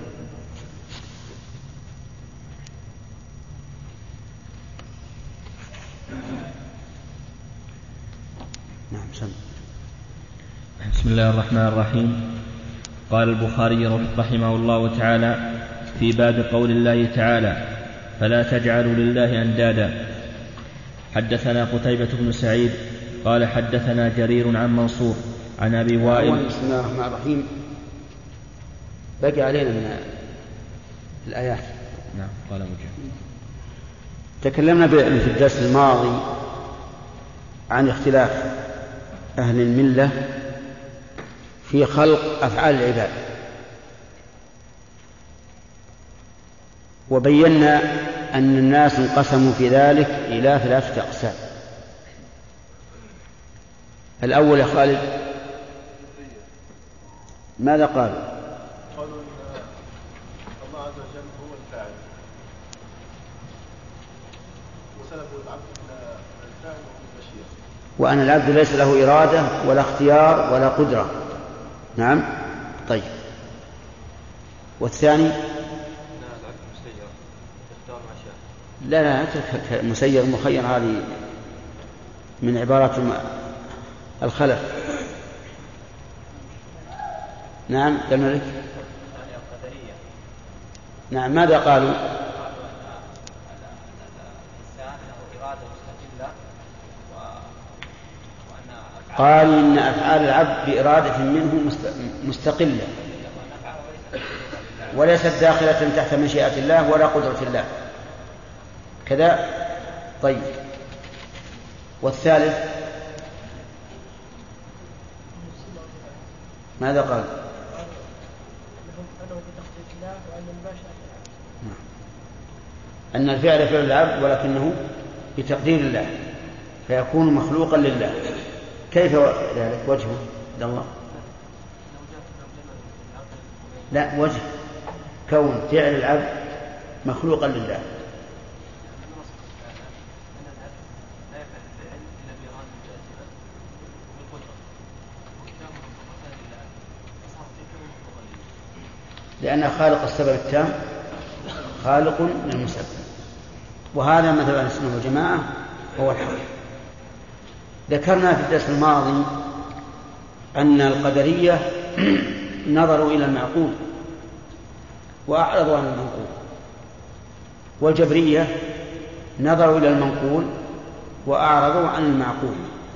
نعم سم. بسم الله الرحمن الرحيم. قال البخاري رحمه الله تعالى في باب قول الله تعالى فلا تجعلوا لله أندادا. حدثنا قتيبة بن سعيد قال حدثنا جرير عن منصور عن أبي وائل. بسم الله الرحمن الرحيم. بقي علينا من الآيات. نعم قال مجيب. تكلمنا في الدرس الماضي عن اختلاف أهل الملة في خلق أفعال العباد، وبينا أن الناس انقسموا في ذلك إلى 3 أقسام. الأول يا خالد ماذا قالوا؟ قالوا أن الله عز وجل هو الفاعل وسلب العبد الفاعل والمشيئة، وأن العبد ليس له إرادة ولا اختيار ولا قدرة. نعم طيب. والثاني لا مسير مخير، هذه من عبارات الخلف. نعم قلنا لك. نعم ماذا قالوا؟ قالوا إن أفعال العبد بإرادة منه مستقلة وليست داخلة تحت مشيئة الله ولا قدرة الله كذا. طيب والثالث ماذا قال؟ أن الفعل فعل العبد ولكنه بتقدير الله فيكون مخلوقا لله. كيف ذلك وجهه؟ الله لا، وجه كون فعل العبد مخلوقا لله. لأن خالق السبب التام خالق للمسبب، وهذا مثل أهل السنة والجماعة هو الحق. ذكرنا في الدرس الماضي أن القدرية نظروا إلى المعقول وأعرضوا عن المنقول، والجبرية نظروا إلى المنقول وأعرضوا عن المعقول.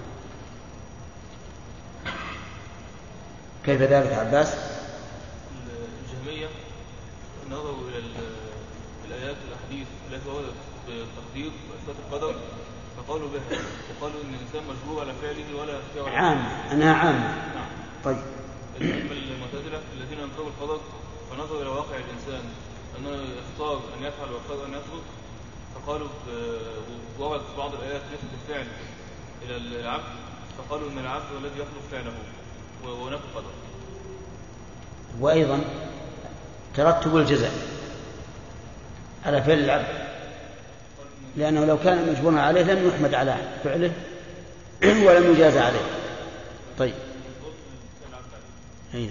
كيف ذلك عباس؟ الجهمية نظروا إلى الآيات والأحاديث التي وردت بالتقدير وإثبات القدر فقالوا بها، وقالوا إن الإنسان مجبور على فعله ولا اختيار عام، أنها عامة. نعم. طيب. المعتزلة الذين أنكروا القدر فنظروا إلى واقع الإنسان أنه يختار أن يفعل ويختار أن يترك، فقالوا ورد في بعض الآيات نسبة الفعل إلى العبد، فقالوا إن العبد هو الذي يخلق فعله ونفي القدر. وأيضا ترتب الجزاء على فعل العبد، لأنه لو كان مجبورا عليه لم يحمد على فعله ولم يجاز عليه. طيب